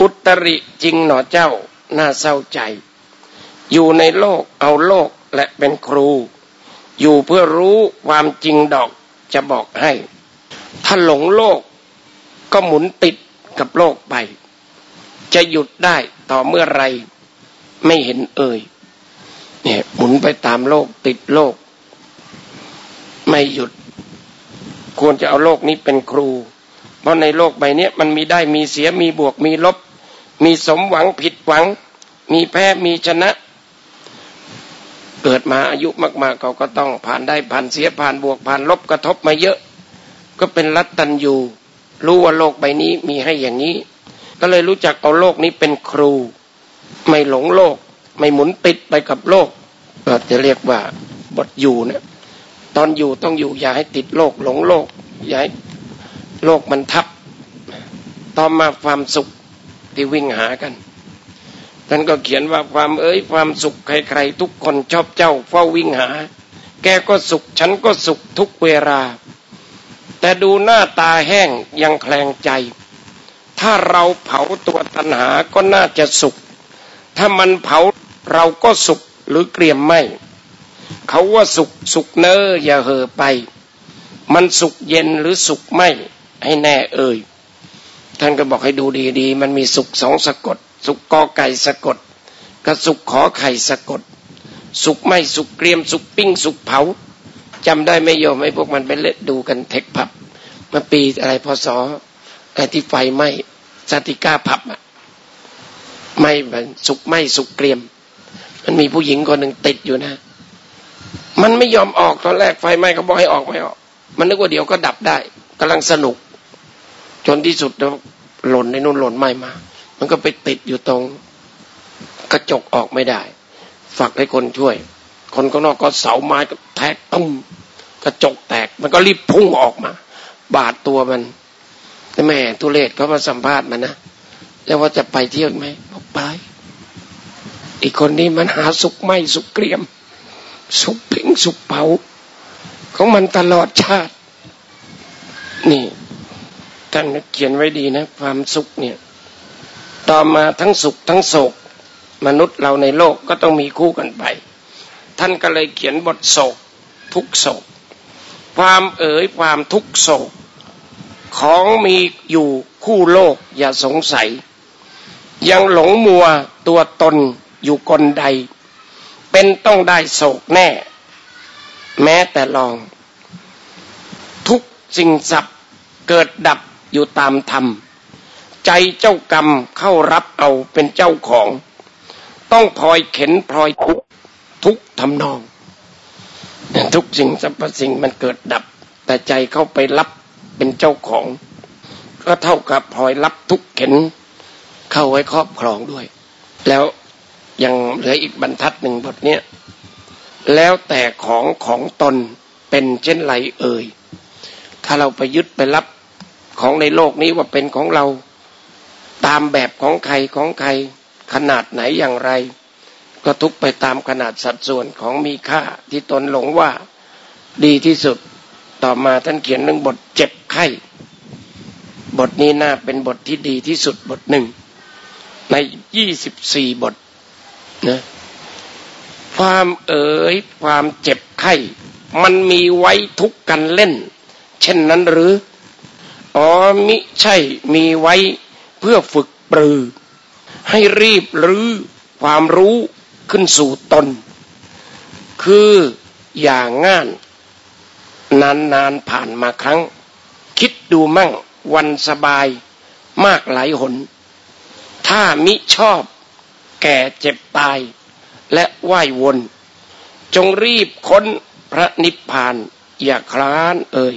Speaker 1: อุตริจริงหนอเจ้าน่าเศร้าใจอยู่ในโลกเอาโลกและเป็นครูอยู่เพื่อรู้ความจริงดอกจะบอกให้ถ้าหลงโลกก็หมุนติดกับโลกไปจะหยุดได้ต่อเมื่อไรไม่เห็นเอ่ยเนี่ยหมุนไปตามโลกติดโลกไม่หยุดควรจะเอาโลกนี้เป็นครูเพราะในโลกใบนี้มันมีได้มีเสียมีบวกมีลบมีสมหวังผิดหวังมีแพ้มีชนะเกิดมาอายุมากๆเขาก็ต้องผ่านได้ผ่านเสียผ่านบวกผ่านลบกระทบมาเยอะก็เป็นลัตตัญญูรู้ว่าโลกใบนี้มีให้อย่างนี้ก็เลยรู้จักเอาโลกนี้เป็นครูไม่หลงโลกไม่หมุนติดไปกับโลกก็จะเรียกว่าบทอยู่เนี่ยตอนอยู่ต้องอยู่อย่าให้ติดโลกหลงโลกอย่าให้โลกมันทับต่อมาความสุขที่วิ่งหากันท่านก็เขียนว่าความเอ๋ยความสุขใครๆทุกคนชอบเจ้าเฝ้าวิ่งหาแกก็สุขฉันก็สุขทุกเวลาแต่ดูหน้าตาแห้งยังแคลงใจถ้าเราเผาตัวตัณหาก็น่าจะสุขถ้ามันเผาเราก็สุขหรือเกรียมไม่เขาว่าสุขสุขเนออย่าเห่อไปมันสุขเย็นหรือสุขไม่ให้แน่เอ่ยท่านก็บอกให้ดูดีๆมันมีสุขสองสะกดสุขกอไก่สะกดกับสุขขอไข่สะกดสุขไม่สุขเกรียมสุขปิ้งสุขเผาจำได้ไม่โยมไอ้พวกมันไปเล่นดูกันเทคผับเมื่อปีอะไรพศไอ้ที่ไฟไหม้สติก้าผับอ่ะไม่สุขไม่สุขเกรียมมันมีผู้หญิงคนหนึ่งติดอยู่นะมันไม่ยอมออกตอนแรกไฟไหม้เขาบอกให้ออกไม่ออกมันนึกว่าเดี๋ยวก็ดับได้กำลังสนุกจนที่สุดแล้วหล่นในนู่นหล่นไหม้มามันก็ไปติดอยู่ตรงกระจกออกไม่ได้ฝากให้คนช่วยคนข้างนอกก็เสาไม้ก็แทกตุ้มกระจกแตกมันก็รีบพุ่งออกมาบาดตัวมันแต่แม่ทุเรศเขามาสัมภาษณ์มันนะแล้วว่าจะไปเที่ยวไหมบอกไปอีกคนนี้มันหาสุขไม่สุขเกรียมสุขพิงสุขเผาของมันตลอดชาตินี่ท่านเขียนไว้ดีนะความสุขเนี่ยต่อมาทั้งสุขทั้งโศกมนุษย์เราในโลกก็ต้องมีคู่กันไปท่านก็เลยเขียนบทโศกทุกโศกความเอ๋ยความทุกโศกของมีอยู่คู่โลกอย่าสงสัยยังหลงมัวตัวตนอยู่คนใดเป็นต้องได้โศกแน่แม้แต่ลองทุกสิ่งสับเกิดดับอยู่ตามธรรมใจเจ้ากรรมเข้ารับเอาเป็นเจ้าของต้องพลอยเข็นพลอยทุกทุกทำนองทุกสิ่งสรรพสิ่งมันเกิดดับแต่ใจเข้าไปรับเป็นเจ้าของก็เท่ากับพลอยรับทุกเข็นเข้าไว้ครอบครองด้วยแล้วยังเหลืออีกบรรทัดหนึ่งบทเนี้ยแล้วแต่ของของตนเป็นเช่นไรเอ่ยถ้าเราไปยึดไปรับของในโลกนี้ว่าเป็นของเราตามแบบของใครของใครขนาดไหนอย่างไรก็ทุกไปตามขนาดสัดส่วนของมีค่าที่ตนหลงว่าดีที่สุดต่อมาท่านเขียนเรื่องบทเจ็บไข้บทนี้น่าเป็นบทที่ดีที่สุดบทหนึ่งในยี่สิบสี่บทนะความเอ๋ยความเจ็บไข้มันมีไว้ทุกกันเล่นเช่นนั้นหรืออ๋อมิใช่มีไว้เพื่อฝึกปรือให้รีบรื้อความรู้ขึ้นสู่ตนคืออย่างง่านนานๆผ่านมาครั้งคิดดูมั่งวันสบายมากหลายหนถ้ามิชอบแก่เจ็บตายและว่ายวนจงรีบค้นพระนิพพานอย่าคลานเอ่ย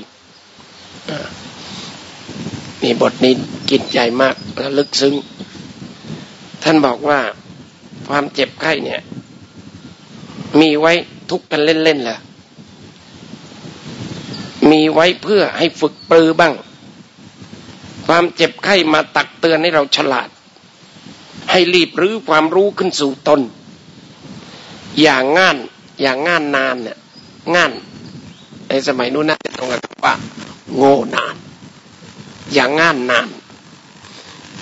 Speaker 1: นี่บทนี้กินใจมากและลึกซึ้งท่านบอกว่าความเจ็บไข้เนี่ยมีไว้ทุกกันเล่นๆแหละมีไว้เพื่อให้ฝึกปรือบ้างความเจ็บไข้มาตักเตือนให้เราฉลาดให้รีบรื้อความรู้ขึ้นสู่ตนอย่างง่านอย่างง่านนานเนี่ยง่านในสมัยนู้นนะตรงกันว่าโง่นานอย่างง่านนาน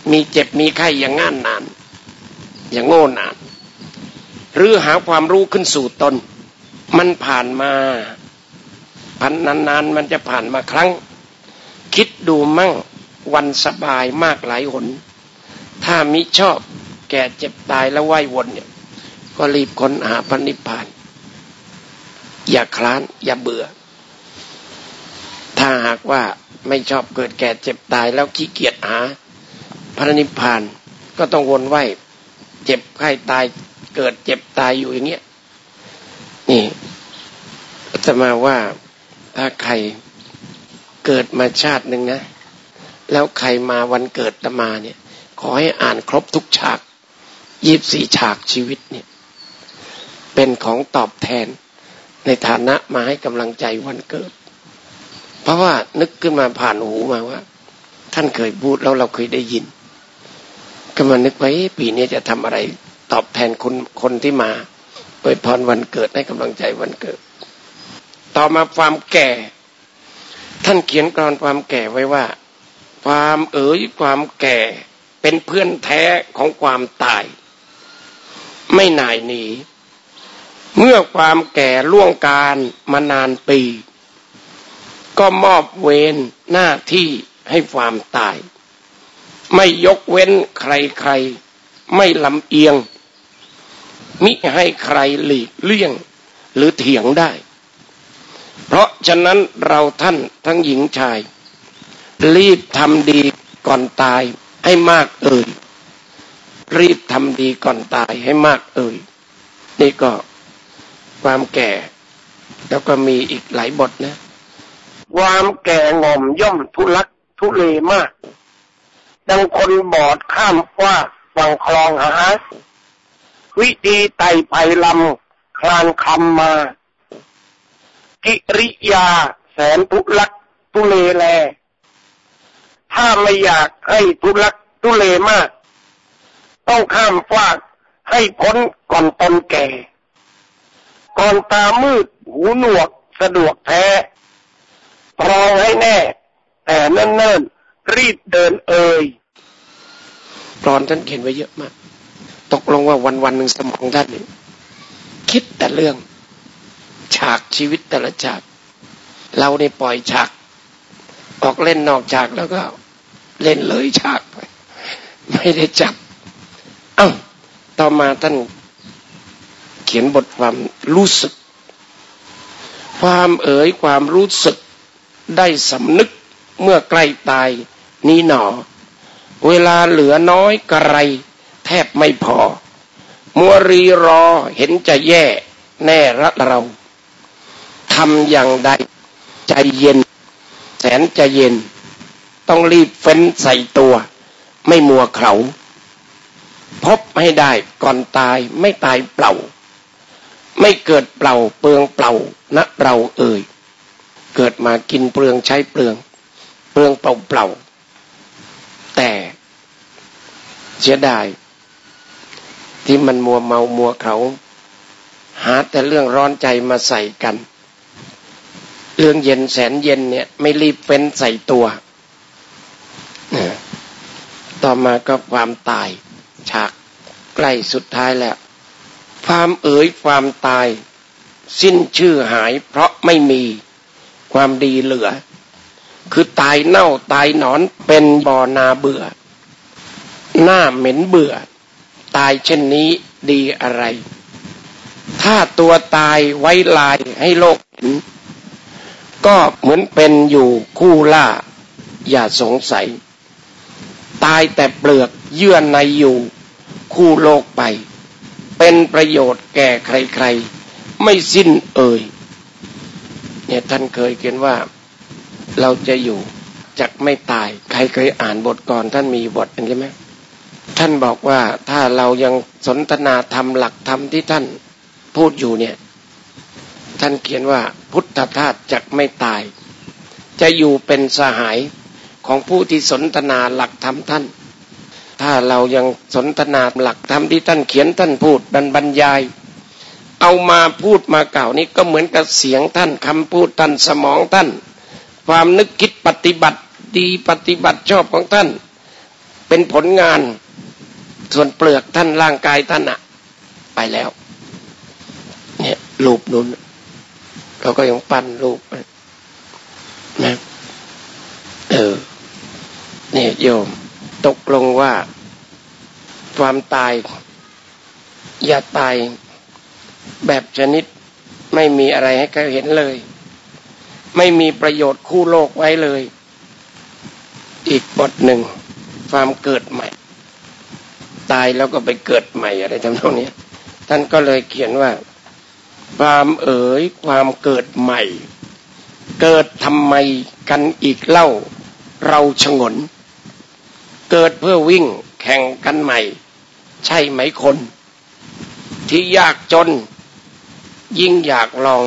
Speaker 1: มีเจ็บมีไข้อย่างง่านนานอย่างโง่นานหรือหาความรู้ขึ้นสู่ตนมันผ่านมาพันนานๆมันจะผ่านมาครั้งคิดดูมั่งวันสบายมากหลายหนถ้ามิชอบแก่เจ็บตายแล้วว่ายวนเนี่ยก็รีบค้นหาพระนิพพานอย่าคลานอย่าเบื่อถ้าหากว่าไม่ชอบเกิดแก่เจ็บตายแล้วขี้เกียจหาพระนิพพานก็ต้องวนว่ายเจ็บไข้ตายเกิดเจ็บตายอยู่อย่างเงี้ยนี่อาตมาว่าถ้าใครเกิดมาชาติหนึ่งนะแล้วใครมาวันเกิดอาตมาเนี่ยขอให้อ่านครบทุกฉากยี่สิบสี่ฉากชีวิตเนี่ยเป็นของตอบแทนในฐานะมาให้กำลังใจวันเกิดเพราะว่านึกขึ้นมาผ่านหูมาว่าท่านเคยพูดแล้วเราเคยได้ยินก็มานึกไว้ปีนี้จะทำอะไรตอบแทนคนคนที่มาอวยพรวันเกิดให้กำลังใจวันเกิดต่อมาความแก่ท่านเขียนกลอนความแก่ไว้ว่าความเอ๋ยความแก่เป็นเพื่อนแท้ของความตายไม่หน่ายหนีเมื่อความแก่ล่วงกาลมานานปีก็มอบเวรหน้าที่ให้ความตายไม่ยกเว้นใครๆไม่ลำเอียงมิให้ใครหลีกเลี่ยงหรือเถียงได้เพราะฉะนั้นเราท่านทั้งหญิงชายรีบทำดีก่อนตายให้มากเอ่ยรีบทำดีก่อนตายให้มากเอ่ยนี่ก็ความแก่แล้วก็มีอีกหลายบทนะความแก่ง่อมย่อมทุลักทุเลมากดังคนบอดข้ามฟ้าฝั่งคลองหาวิธีไต่ไผ่ลำคลานคำมากิริยาแสนทุลักทุเลแลถ้าไม่อยากให้ทุลักทุเลมากต้องข้ามฟากให้พ้นก่อนตนแก่ก่อนตามืดหูหนวกสะดวกแท้ตรองให้แน่แต่เนิ่นๆรีบเดินเอ่ยกลอนท่านเขียนไว้เยอะมากตกลงว่าวันๆหนึ่งสมองท่านนี่คิดแต่เรื่องฉากชีวิตแต่ละฉากเราได้ปล่อยฉากออกเล่นนอกฉากแล้วก็เล่นเลยฉากไปไม่ได้จับเอ้าต่อมาท่านเขียนบทความรู้สึกความเอ๋ยความรู้สึกได้สำนึกเมื่อใกล้ตายนี้หนอเวลาเหลือน้อยกระไรแทบไม่พอมัวรีรอเห็นจะแย่แน่ละเราทำอย่างใดใจเย็นแสนจะเย็นต้องรีบเฟ้นใส่ตัวไม่มัวเขาพบให้ได้ก่อนตายไม่ตายเปล่าไม่เกิดเปล่าเปลืองเปล่านะเราเอ่ยเกิดมากินเปลืองใช้เปลืองเปลืองเปล่าเปล่าแต่เสียดายที่มันมัวเมามัวเขาหาแต่เรื่องร้อนใจมาใส่กันเรื่องเย็นแสนเย็นเนี่ยไม่รีบเฟ้นใส่ตัวต่อมาก็ความตายฉากใกล้สุดท้ายแล้วความเอ๋ยความตายสิ้นชื่อหายเพราะไม่มีความดีเหลือคือตายเน่าตายหนอนเป็นบ่อนาเบื่อหน้าเหม็นเบื่อตายเช่นนี้ดีอะไรถ้าตัวตายไว้ลายให้โลกเห็นก็เหมือนเป็นอยู่คู่ล่าอย่าสงสัยตายแต่เปลือกเยื่อในอยู่คู่โลกไปเป็นประโยชน์แก่ใครๆไม่สิ้นเอ่ยเนี่ยท่านเคยเขียนว่าเราจะอยู่จักไม่ตายใครเคยอ่านบทก่อนท่านมีบทใช่ไหมท่านบอกว่าถ้าเรายังสนทนาธรรมหลักธรรมที่ท่านพูดอยู่เนี่ยท่านเขียนว่าพุทธทาสจักไม่ตายจะอยู่เป็นสหายของผู้ที่สนทนาหลักธรรมท่านถ้าเรายังสนทนาหลักธรรมที่ท่านเขียนท่านพูดบรรบรรยายเอามาพูดมาเก่านี้ก็เหมือนกับเสียงท่านคำพูดท่านสมองท่านความนึกคิดปฏิบัติดีปฏิบัติชอบของท่านเเป็นผลงานส่วนเปลือกท่านร่างกายท่านอะไปแล้วเนี่ยรูปนู้นเราก็ยังปั้นรูปนะเออเนี่ยโยมตกลงว่าความตายอย่าตายแบบชนิดไม่มีอะไรให้ใครเห็นเลยไม่มีประโยชน์คู่โลกไว้เลยอีกบทหนึ่งความเกิดใหม่ตายแล้วก็ไปเกิดใหม่อะไรทำนองนี้ท่านก็เลยเขียนว่าความเอ๋ยความเกิดใหม่เกิดทำไมกันอีกเล่าเราฉงนเกิดเพื่อวิ่งแข่งกันใหม่ใช่ไหมคนที่ยากจนยิ่งอยากลอง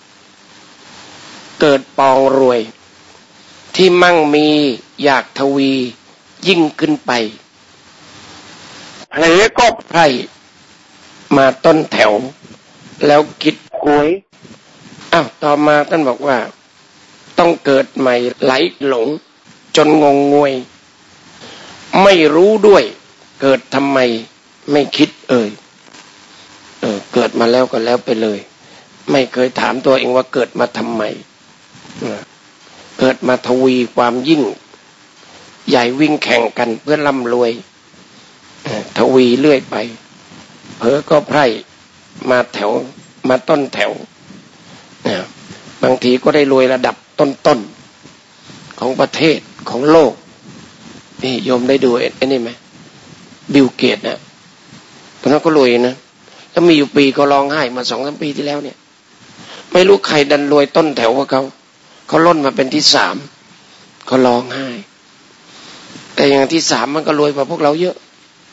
Speaker 1: เกิดปองรวยที่มั่งมีอยากทวียิ่งขึ้นไปเพลก็ไพร่มาต้นแถวแล้วคิดหวยอ้าวต่อมาท่านบอกว่าต้องเกิดใหม่ไหลหลงจนงงงวยไม่รู้ด้วยเกิดทำไมไม่คิดเอ่ยเออเกิดมาแล้วก็แล้วไปเลยไม่เคยถามตัวเองว่าเกิดมาทำไมเกิดมาทวีความยิ่งใหญ่วิ่งแข่งกันเพื่อร่ำรวยทวีเรื่อยไปเผลอก็ไพร่มาแถวมาต้นแถวบางทีก็ได้รวยระดับต้นๆของประเทศของโลกนี่โยมได้ดูไอ้นี่ไหมบิลเกตนะตอนนั้นก็รวยนะแล้วมีอยู่ปีก็ร้องไห้มาสองสามปีที่แล้วเนี่ยไม่รู้ใครดันรวยต้นแถวกว่าเขาเขาล่นมาเป็นที่สามเขาร้องไห้แต่อย่างที่สามมันก็รวยกว่าพวกเราเยอะ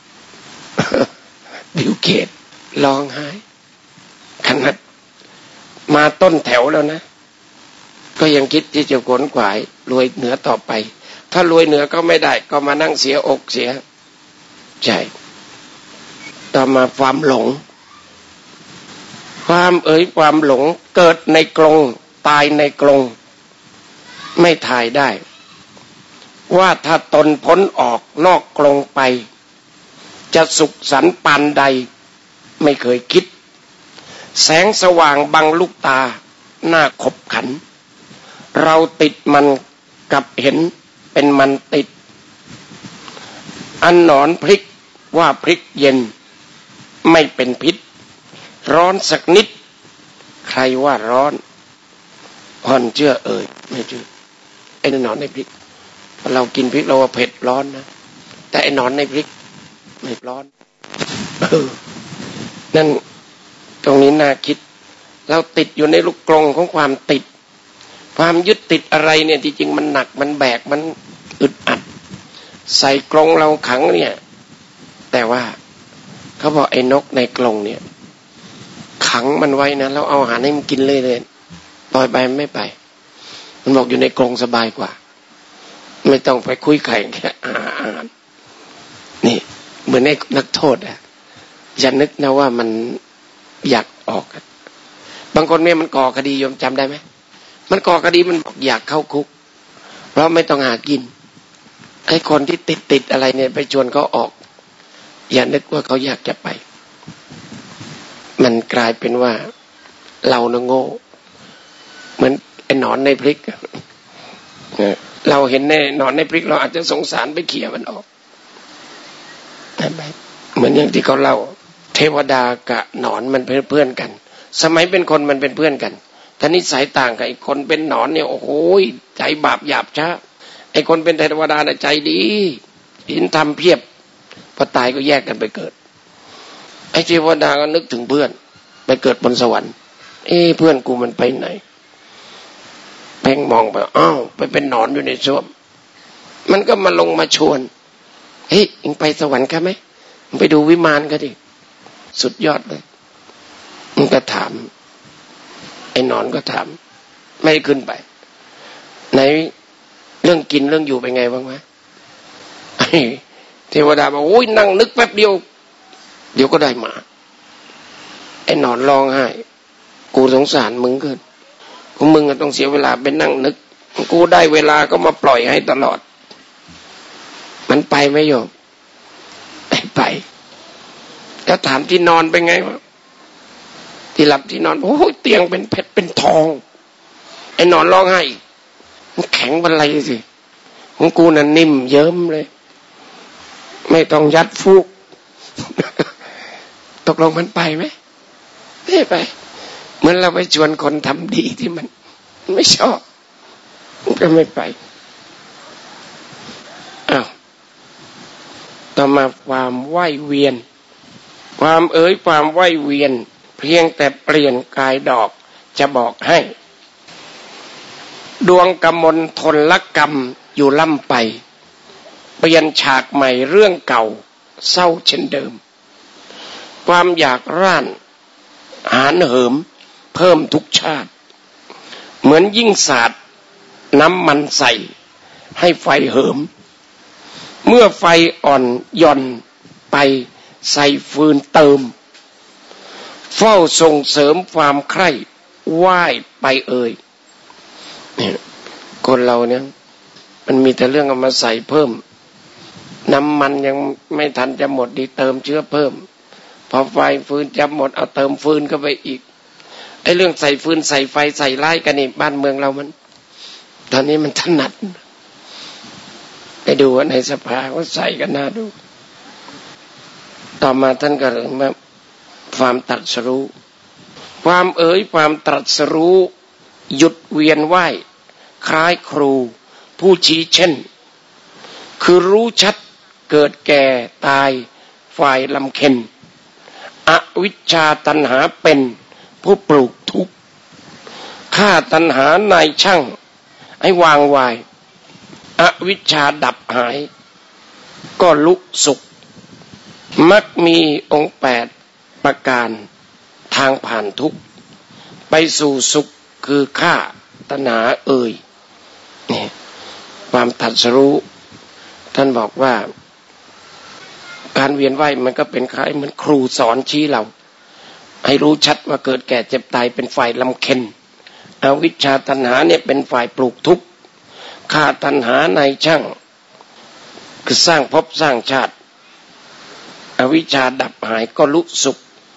Speaker 1: บิลเกตร้องไห้ขนาดมาต้นแถวแล้วนะก็ยังคิดที่จะขนขวายรวยเหนือต่อไปถ้ารวยเหนือก็ไม่ได้ก็มานั่งเสียอกเสียใจต่อมาความหลงความเอ๋ยความหลงเกิดในกรงตายในกรงไม่ทายได้ว่าถ้าตนพ้นออกนอกกรงไปจะสุขสันต์ปานใดไม่เคยคิดแสงสว่างบังลูกตาหน้าขบขันเราติดมันกับเห็นเป็นมันติดอันหนอนพริกว่าพริกเย็นไม่เป็นพิษร้อนสักนิดใครว่าร้อนผ่อนเชื่อเอ่ยไม่เชื่อไอ้หนอนในพริกเรากินพริกเราว่าเผ็ดร้อนนะแต่ไอ้หนอนในพริกไม่ร้อนเออนั่นตรงนี้น่าคิดเราติดอยู่ในลูกกรงของความติดความยึดติดอะไรเนี่ยที่จริงมันหนักมันแบกมันอึดอัดใส่กรงเราขังเนี่ยแต่ว่าเขาบอกไอ้นกในกรงเนี่ยขังมันไว้นะแล้วเอาอาหารให้มันกินเลยเลยปล่อยไปมันไม่ไปมันบอกอยู่ในกรงสบายกว่าไม่ต้องไปคุยไข่แค่อาหารนี่เหมือนไอ้นักโทษอ่ะอย่านึกนะว่ามันอยากออกบางคนเนี่ยมันก่อคดีโยมจำได้ไหมมันก่อคดีมันบอกอยากเข้าคุกเพราะไม่ต้องหากินไอ้คนที่ติดติดอะไรเนี่ยไปชวนเขาออกอย่านึกว่าเขาอยากจะไปมันกลายเป็นว่าเราเน่ะโง่เหมือนไอ้หนอนในพริกเราเห็นในหนอนในพริกเราอาจจะสงสารไปเขี่ยมันออกเหมือนอย่างที่เขาเล่าเทวดากับหนอนมันเป็นเพื่อนกันสมัยเป็นคนมันเป็นเพื่อนกันถ้านิสัยต่างกับไอ้คนเป็นหนอนเนี่ยโอ้โหใจบาปหยาบช้าไอ้คนเป็นเทวดาน่ะใจดีหินทำเพียบพอตายก็แยกกันไปเกิดไอ้เทวดาก็นึกถึงเพื่อนไปเกิดบนสวรรค์เอ้เพื่อนกูมันไปไหนเพ่งมองไปอ้าวไปเป็นหนอนอยู่ในส้วมมันก็มาลงมาชวนเฮ้ยเอ็งไปสวรรค์กันไหมมึงไปดูวิมานกันดิสุดยอดเลยมึงก็ถามไอ้หนอนก็ถามไม่ขึ้นไปไหนเรื่องกินเรื่องอยู่เป็นไงบ้างวะเทวดาบอกโอ้ยนั่งนึกแป๊บเดียวเดี๋ยวก็ได้มาไอ้หนอนร้องไห้กูสงสารมึงเกินกูมึงก็ต้องเสียเวลาไปนั่งนึกกูได้เวลาก็มาปล่อยให้ตลอดมันไปไม่โยมไปแล้วถามที่นอนเป็นไงวะที่หลับที่นอนโอ้ยเตียงเป็นเพชรเป็นทองไอ้นอนร้องไห้มันแข็งเป็นไรสิของกูน่ะนิ่มเยิ้มเลยไม่ต้องยัดฟูก ตกลงมันไปไหมไม่ไปเหมือนเราไปชวนคนทำดีที่มันไม่ชอบมันก็ไม่ไปอ้าวต่อมาความไหวเวียนความเอ๋ยความไหวเวียนเพียงแต่เปลี่ยนกายดอกจะบอกให้ดวงกมลทนละกรรมอยู่ล่ำไปเปลี่ยนฉากใหม่เรื่องเก่าเศร้าเช่นเดิมความอยากร่านหาญเหิมเพิ่มทุกชาติเหมือนยิ่งสาดน้ำมันใส่ให้ไฟเหิมเมื่อไฟอ่อนหย่อนไปใส่ฟืนเติมเฝ้าส่งเสริมความใคร่ว่ายไปเอ่ยเนี่ยคนเราเนี่ยมันมีแต่เรื่องเอามาใส่เพิ่มน้ำมันยังไม่ทันจะหมดดีเติมเชื้อเพิ่มพอไฟฟืนจะหมดเอาเติมฟืนเข้าไปอีกไอ้เรื่องใส่ฟืนใส่ไฟใส่ไล่กันนี่บ้านเมืองเรามันตอนนี้มันถนัดไปดูว่าในสภาเขาใส่กันน่าดูต่อมาท่านก็เรื่องมาความตรัสรู้ความเอ๋ยความตรัสรู้หยุดเวียนว่ายคล้ายครูผู้ชี้เช่นคือรู้ชัดเกิดแก่ตายฝ่ายลำเค็ญอวิชชาตัณหาเป็นผู้ปลูกทุกข์ฆ่าตัณหานายช่างให้วางวายอวิชชาดับหายก็ลุสุขมักมีองค์แปดประการทางผ่านทุกข์ไปสู่สุขคือฆ่าตัณหาเอ่ยนี่ความตรัสรู้ท่านบอกว่าการเวียนว่ายมันก็เป็นคล้ายเหมือนครูสอนชี้เราให้รู้ชัดว่าเกิดแก่เจ็บตายเป็นฝ่ายลำเค็ญอวิชชาตัณหาเนี่ยเป็นฝ่ายปลูกทุกข์ฆ่าตัณหาในช่างคือสร้างภพสร้างชาติอวิชชาดับหายก็ลุสุข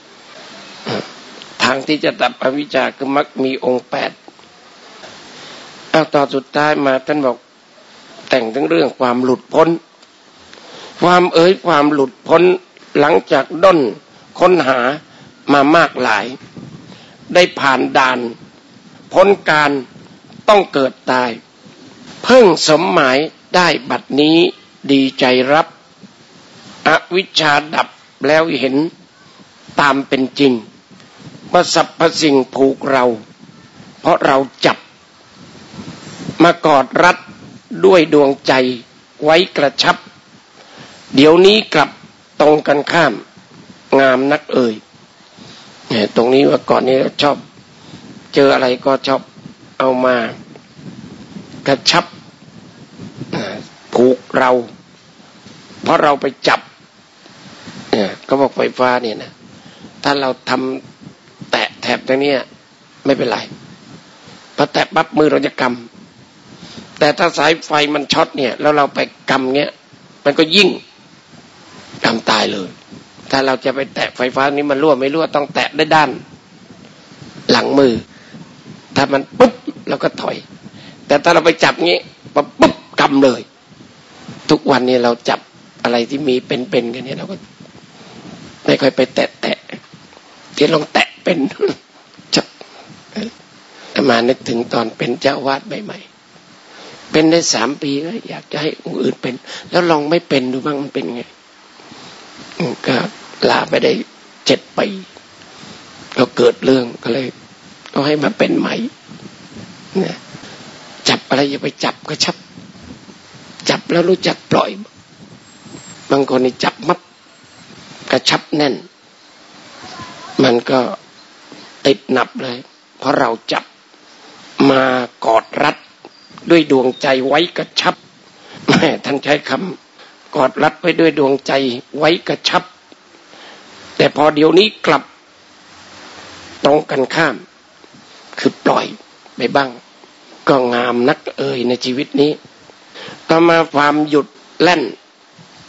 Speaker 1: ทางที่จะดับอวิชชาคือมักมีองค์แปดเอาต่อสุดท้ายมาท่านบอกแต่งถึงเรื่องความหลุดพ้นความเอ๋ยความหลุดพ้นหลังจากด้นค้นหามามากหลายได้ผ่านด่านพ้นการต้องเกิดตายเพิ่งสมหมายได้บัดนี้ดีใจรับอวิชชาดับแล้วเห็นตามเป็นจริงว่าสรรพสิ่งผูกเราเพราะเราจับมากอดรัดด้วยดวงใจไว้กระชับเดี๋ยวนี้กลับตรงกันข้ามงามนักเอ่ยเนี่ยตรงนี้ว่าก่อนนี้เราชอบเจออะไรก็ชอบเอามากระชับผูกเราเพราะเราไปจับเนี่ยก็บอกไฟฟ้าเนี่ยนะถ้าเราทำแตะแถบตรงนี้ไม่เป็นไรพอแตะปั๊บมือเราจะกำแต่ถ้าสายไฟมันช็อตเนี่ยแล้วเราไปกำเงี้ยมันก็ยิ่งกำตายเลยถ้าเราจะไปแตะไฟฟ้านี้มันรั่วไม่รั่วต้องแตะได้ด้านหลังมือถ้ามันปุ๊บเราก็ถอยแต่ถ้าเราไปจับงี้ปั๊บปุ๊บกำเลยทุกวันนี้เราจับอะไรที่มีเป็นๆกันเนี่ยเราก็ไม่ค่อยไปแตะแตะที่ลองแตะเป็นจับมานึกถึงตอนเป็นเจ้าวาดใหม่ๆเป็นได้สามปีแล้วอยากจะให้องค์อื่นเป็นแล้วลองไม่เป็นดูบ้างมันเป็นไงก็ลาไปได้เจ็ดปีก็เกิดเรื่องก็เลยก็ให้มาเป็นใหม่เนี่ยจับอะไรอย่าไปจับก็ชับจับแล้วรู้จักปล่อยบางคนนี่จับมับกระชับแน่นมันก็ติดหนับเลยเพราะเราจับมากอดรัดด้วยดวงใจไว้กระชับแม่ท่านใช้คำกอดรัดไว้ด้วยดวงใจไว้กระชับแต่พอเดี๋ยวนี้กลับตรงกันข้ามคือปล่อยไปบ้างก็งามนักเอ่ยในชีวิตนี้ต่อมาความหยุดแล่นค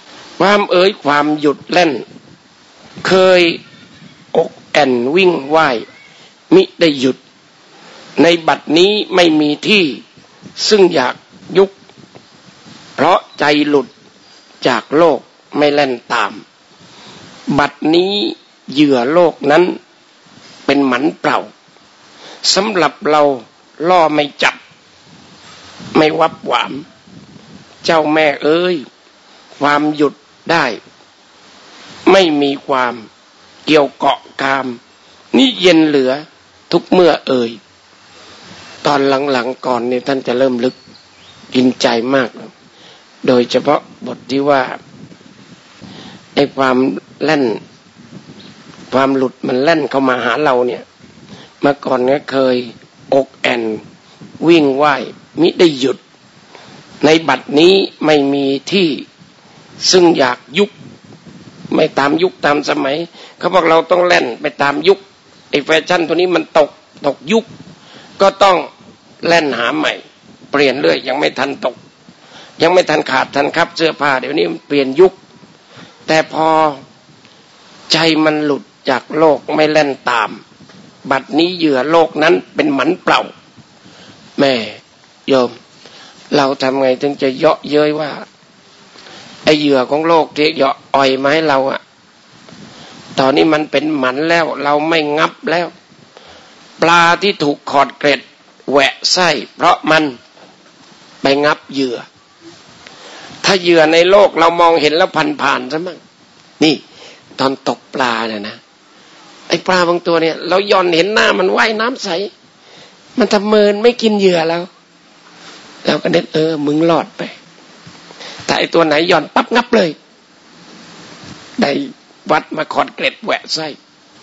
Speaker 1: ความเอ๋ยความหยุดเล่นเคยอกแอนวิ่งว่ายมิได้หยุดในบัดนี้ไม่มีที่ซึ่งอยากยุกเพราะใจหลุดจากโลกไม่เล่นตามบัดนี้เหยื่อโลกนั้นเป็นหมันเปล่าสำหรับเราล่อไม่จับไม่วับหวามเจ้าแม่เอ้ยความหยุดได้ไม่มีความเกี่ยวเกาะกามนี่เย็นเหลือทุกเมื่อเอ่ยตอนหลังๆก่อนนี่ท่านจะเริ่มลึกกินใจมากโดยเฉพาะบทที่ว่าไอ้ความเล่นความหลุดมันเล่นเข้ามาหาเราเนี่ยเมื่อก่อนเนี่ยเคยอกแอนวิ่งว่ายมิได้หยุดในบัดนี้ไม่มีที่ซึ่งอยากยุคไม่ตามยุคตามสมัยเขาบอกเราต้องเล่นไปตามยุคไอ้แฟชั่นตัวนี้มันตกตกยุคก็ต้องเล่นหาใหม่เปลี่ยนเรื่อยยังไม่ทันตกยังไม่ทันขาดทันครับเสื้อผ้าเดี๋ยวนี้เปลี่ยนยุคแต่พอใจมันหลุดจากโลกไม่เล่นตามบัดนี้เหยื่อโลกนั้นเป็นหมันเปล่าแม่โยมเราทำไงถึงจะเยาะเย้ยว่าไอ้เหยื่อของโลกที่เยาะอ่อยมาให้เราอะตอนนี้มันเป็นหมันแล้วเราไม่งับแล้วปลาที่ถูกขอดเกล็ดแหวะไส้เพราะมันไปงับเหยื่อถ้าเหยื่อในโลกเรามองเห็นแล้วผ่านๆซะมั่งนี่ตอนตกปลาเนี่ยนะไอ้ปลาบางตัวเนี่ยเราย่อนเห็นหน้ามันว่ายน้ำใสมันทำเมินไม่กินเหยื่อเราเราก็เน็ตเออมึงรอดไปแต่ไอ้ตัวไหนย่อนปั๊บงับเลยได้วัดมาขอดเกล็ดแหวะไส้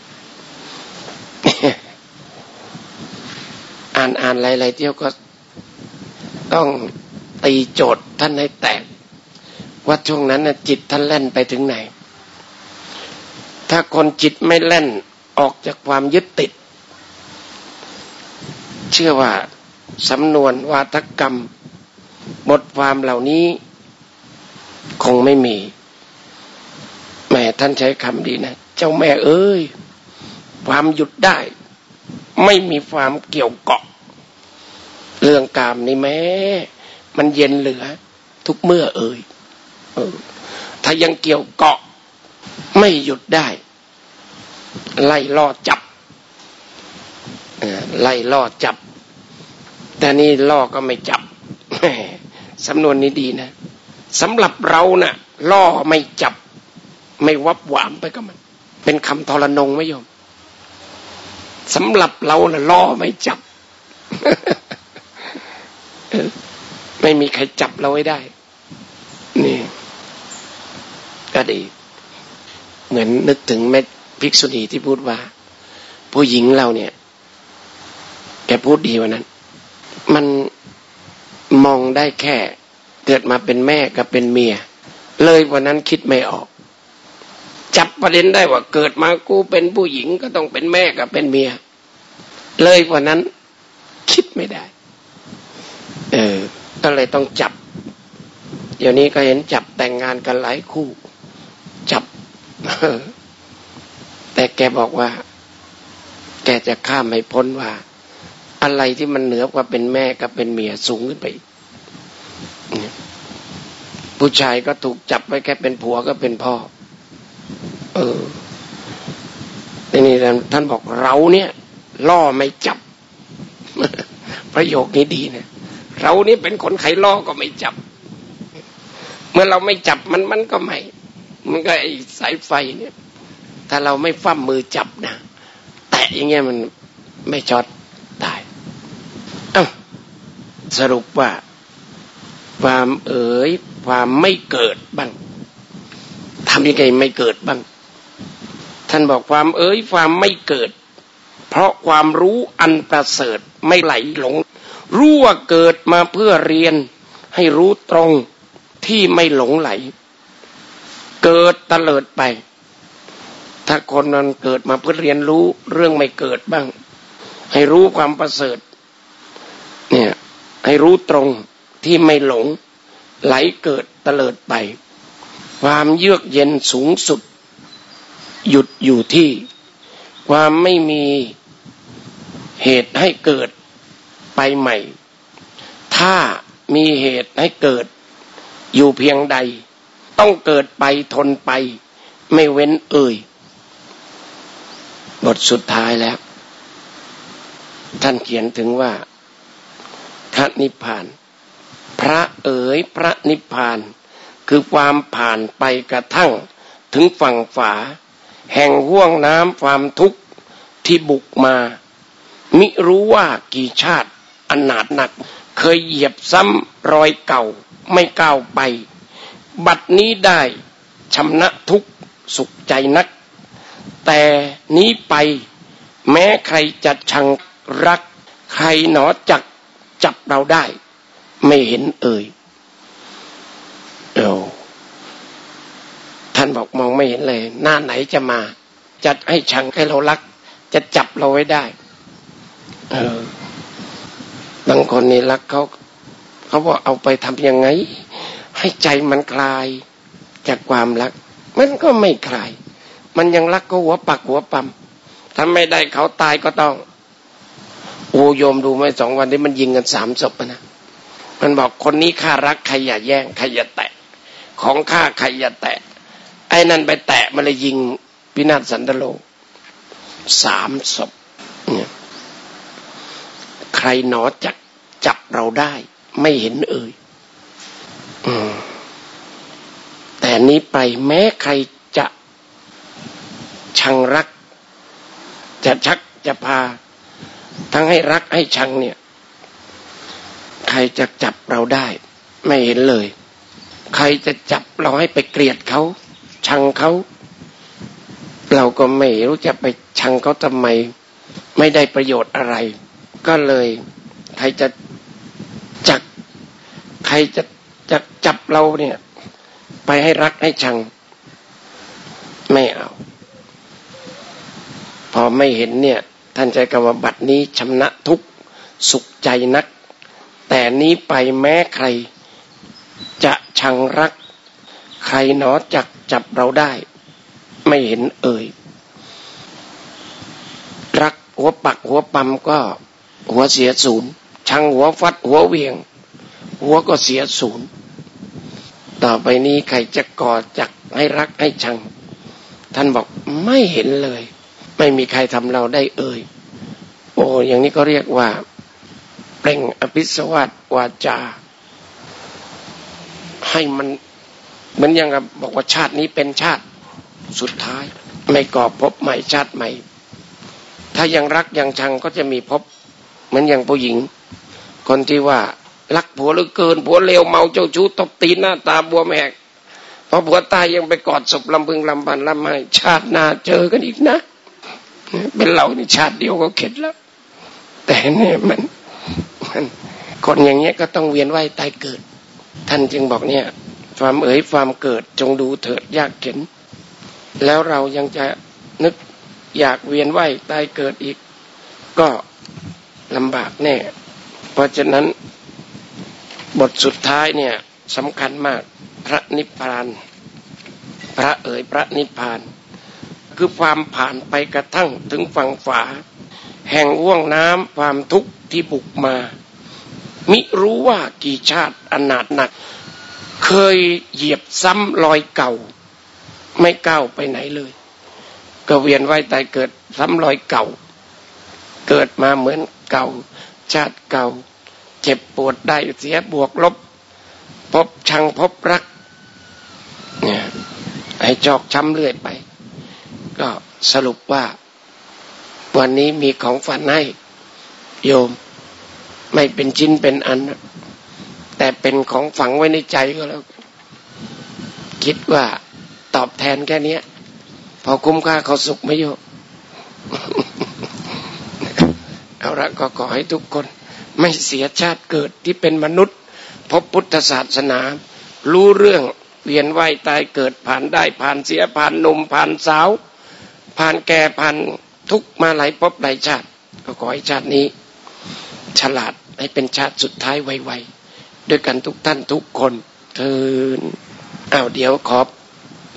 Speaker 1: อ่านอ่านหลายๆเที่ยวก็ต้องตีโจทย์ท่านให้แตกว่าช่วงนั้นน่ะจิตท่านเล่นไปถึงไหนถ้าคนจิตไม่เล่นออกจากความยึดติดเชื่อว่าสำนวนวาทกรรมบทความเหล่านี้คงไม่มีแม่ท่านใช้คำดีนะเจ้าแม่เอ้ยความหยุดได้ไม่มีความเกี่ยวเกาะเรื่องกามนี่แม้มันเย็นเหลือทุกเมื่อเอ่ยเออถ้ายังเกี่ยวเกาะไม่หยุดได้ไล่ล่อจับไล่ล่อจับแต่นี่ล่อก็ไม่จับสำนวนนี้ดีนะสำหรับเราน่ะล่อไม่จับไม่วับหวามไปกับมันเป็นคำทรนงไหมโยมสำหรับเราน่ะล่อไม่จับ ไม่มีใครจับเราไว้ได้นี่ก็ดีเหมือนนึกถึงแม่ภิกษุณีที่พูดว่าผู้หญิงเราเนี่ยแกพูดดีว่านั้นมันมองได้แค่เกิดมาเป็นแม่กับเป็นเมียเลยวันนั้นคิดไม่ออกจับประเด็นได้ว่าเกิดมากูเป็นผู้หญิงก็ต้องเป็นแม่กับเป็นเมียเลยวันนั้นคิดไม่ได้เออก็เลยต้องจับเดี๋ยวนี้ก็เห็นจับแต่งงานกันหลายคู่จับแต่แกบอกว่าแกจะข้ามให้พ้นว่าอะไรที่มันเหนือกว่าเป็นแม่กับเป็นเมียสูงขึ้นไปผู้ชายก็ถูกจับไว้แค่เป็นผัวก็เป็นพ่อเออนี่ท่านบอกเราเนี่ยล่อไม่จับประโยคนี้ดีนะเรานี่เป็นคนไขล่อก็ไม่จับเมื่อเราไม่จับมันมันก็ไม่มันก็ไอ้สายไฟเนี่ยถ้าเราไม่ฟั่มมือจับนะแตะอย่างเงี้ยมันไม่ช็อตตายเอ้าสรุปว่าความเอ๋ยความไม่เกิดบ้างทำยังไงไม่เกิดบ้างท่านบอกความเอ๋ยความไม่เกิดเพราะความรู้อันประเสริฐไม่ไหลหลงรู้ว่าเกิดมาเพื่อเรียนให้รู้ตรงที่ไม่หลงไหลเกิดเตลิดไปถ้าคนนั้นเกิดมาเพื่อเรียนรู้เรื่องไม่เกิดบ้างให้รู้ความประเสริฐเนี่ยให้รู้ตรงที่ไม่หลงไหลเกิดเตลิดไปความเยือกเย็นสูงสุดหยุดอยู่ที่ความไม่มีเหตุให้เกิดไปใหม่ถ้ามีเหตุให้เกิดอยู่เพียงใดต้องเกิดไปทนไปไม่เว้นเอ่ยบทสุดท้ายแล้วท่านเขียนถึงว่าพระนิพพานพระเอ๋ยพระนิพพานคือความผ่านไปกระทั่งถึงฝั่งฝาแห่งห้วงน้ำความทุกข์ที่บุกมามิรู้ว่ากี่ชาติอนาถหนักเคยเหยียบซ้ำรอยเก่าไม่ก้าวไปบัดนี้ได้ชำนะทุกข์สุขใจนักแต่นี้ไปแม้ใครจะชังรักใครหนอจักจับเราได้ไม่เห็นเอ่ยโอ้ท่านบอกมองไม่เห็นเลยหน้าไหนจะมาจะให้ชังให้เรารักจะจับเราไว้ได้เออบางคนนี่รักเขาเขาบอกเอาไปทำยังไงให้ใจมันคลายจากความรักมันก็ไม่คลายมันยังรักก็หัวปักหัวปั๊มถ้าไม่ได้เขาตายก็ต้องโอ้โยมดูไหมสองวันที่มันยิงกันสามศพนะมันบอกคนนี้ข้ารักใครอย่าแย่งใครอย่าแตะของข้าใครอย่าแตะไอ้นั่นไปแตะมันเลยยิงพินาศสันตโลสามศพเนี่ยใครหนอจักจับเราได้ไม่เห็นเอ่ยอืมแต่นี้ไปแม้ใครจะชังรักจะชักจะพาทั้งให้รักให้ชังเนี่ยใครจะจับเราได้ไม่เห็นเลยใครจะจับเราให้ไปเกลียดเขาชังเขาเราก็ไม่รู้จะไปชังเขาทำไมไม่ได้ประโยชน์อะไรก็เลยใครจะจักใครจะจะจับเราเนี่ยไปให้รักให้ชังไม่เอาพอไม่เห็นเนี่ยท่านใจกรรมบัดนี้ชำนะทุกข์สุขใจนักแต่นี้ไปแม้ใครจะชังรักใครหนอจักจับเราได้ไม่เห็นเอ่ยรักหัวปักหัวปั๊มก็หัวเสียศูนย์ชังหัวฟัดหัวเวียงหัวก็เสียศูนย์ต่อไปนี้ใครจะก่อจักให้รักให้ชังท่านบอกไม่เห็นเลยไม่มีใครทำเราได้เอ่ยโอ้อย่างนี้ก็เรียกว่าเปล่งอภิสวาทวาจาให้มันเหมือนอย่างกับบอกว่าชาตินี้เป็นชาติสุดท้ายไม่ก่อพบใหม่ชาติใหม่ถ้ายังรักยังชังก็จะมีพบเหมือนอย่างผู้หญิงคนที่ว่ารักผัวเหลือเกินผัวเลวเมาเจ้าชู้ตบตีหน้าตาบวมแหกพอผัวตายยังไปกอดศพลำพึงลำพันลำไห้ชาติหน้าเจอกันอีกนะเป็นเรานี่ชาติเดียวก็เข็ดแล้วแต่เนี่ยมันมันคนอย่างเงี้ยก็ต้องเวียนว่ายตายเกิดท่านจึงบอกเนี่ยความเอ๋ยความเกิดจงดูเถิดยากเข็นแล้วเรายังจะนึกอยากเวียนว่ายตายเกิดอีกก็ลำบากแน่เพราะฉะนั้นบทสุดท้ายเนี่ยสำคัญมากพระนิพพานพระเอ๋ยพระนิพพานคือความผ่านไปกระทั่งถึงฝั่งฝาแห่งห้วงน้ำความทุกข์ที่บุกมามิรู้ว่ากี่ชาติอนาถหนักเคยเหยียบซ้ำรอยเก่าไม่ก้าวไปไหนเลยก็เวียนว่ายตายเกิดซ้ำรอยเก่าเกิดมาเหมือนเก่าชาติเก่าเจ็บปวดได้เสียบวกลบพบชังพบรักเนี่ยให้จอกช้ำเรื่อยไปก็สรุปว่าวันนี้มีของฝันให้โยมไม่เป็นชิ้นเป็นอันแต่เป็นของฝังไว้ในใจก็แล้วคิดว่าตอบแทนแค่นี้พอคุ้มค่าเขาสุขไหมโยม เอาละก็ขอให้ทุกคนไม่เสียชาติเกิดที่เป็นมนุษย์พบพุทธศาสนารู้เรื่องเวียนว่ายตายเกิดผ่านได้ผ่านเสียผ่านหนุ่มผ่านสาวผ่านแก่ผ่านทุกมาหลายภพหลายชาติก็ขอให้ชาตินี้ฉลาดให้เป็นชาติสุดท้ายไวๆด้วยกันทุกท่านทุกคนเถิดอ้าวเดี๋ยวขอ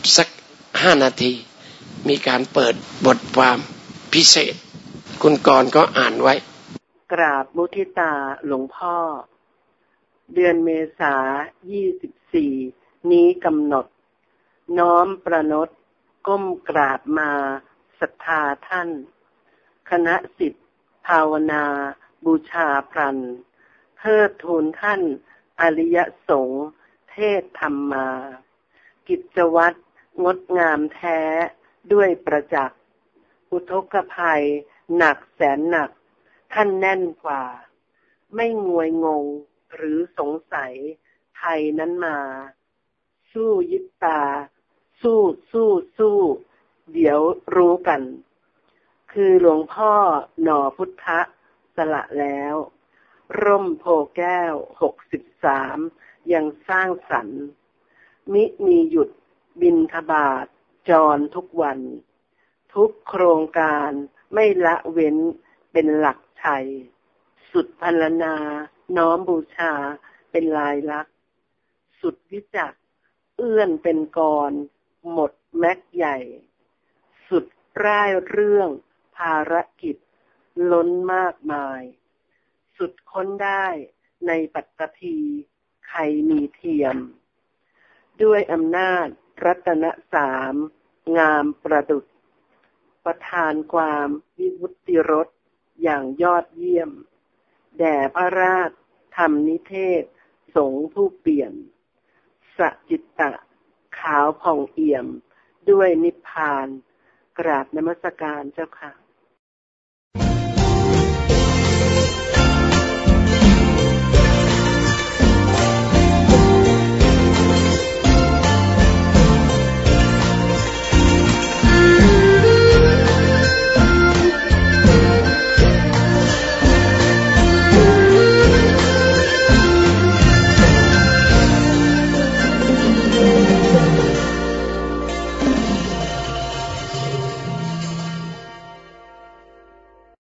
Speaker 1: สักห้านาทีมีการเปิดบทความพิเศษคุณกรก็อ่านไว้
Speaker 2: กราบมุทิตาหลวงพ่อเดือนเมษายี่สิบสี่นี้กำหนดน้อมประนตก้มกราบมาศรัทธาท่านคณะศิษย์ภาวนาบูชาพรันเทิดทูนท่านอริยสงฆ์เทศธรรมมากิจวัตรงดงามแท้ด้วยประจักษ์อุทกภัยหนักแสนหนักท่านแน่นกว่าไม่งวยงงหรือสงสัยไทยนั้นมาสู้ยิบตาสู้สู้สู้เดี๋ยวรู้กันคือหลวงพ่อหน่อพุทธะสละแล้วร่มโพแก้วหกสิบสามยังสร้างสรรค์มิมีหยุดบิณฑบาตจรทุกวันทุกโครงการไม่ละเว้นเป็นหลักชัยสุดพรรณนาน้อมบูชาเป็นลายลักษณ์สุดวิจักเอื้อนเป็นกรหมดแม็กใหญ่สุดร่ายเรื่องภารกิจล้นมากมายสุดค้นได้ในปัตตภีใครมีเทียมด้วยอำนาจรัตนสามงามประดุจประทานความวิมุตติรสอย่างยอดเยี่ยมแด่พระราชธรรมนิเทศสงฆ์ผู้เปลี่ยนสจิตตะขาวผ่องเอี่ยมด้วยนิพพานกราบนมัสการเจ้าค่ะ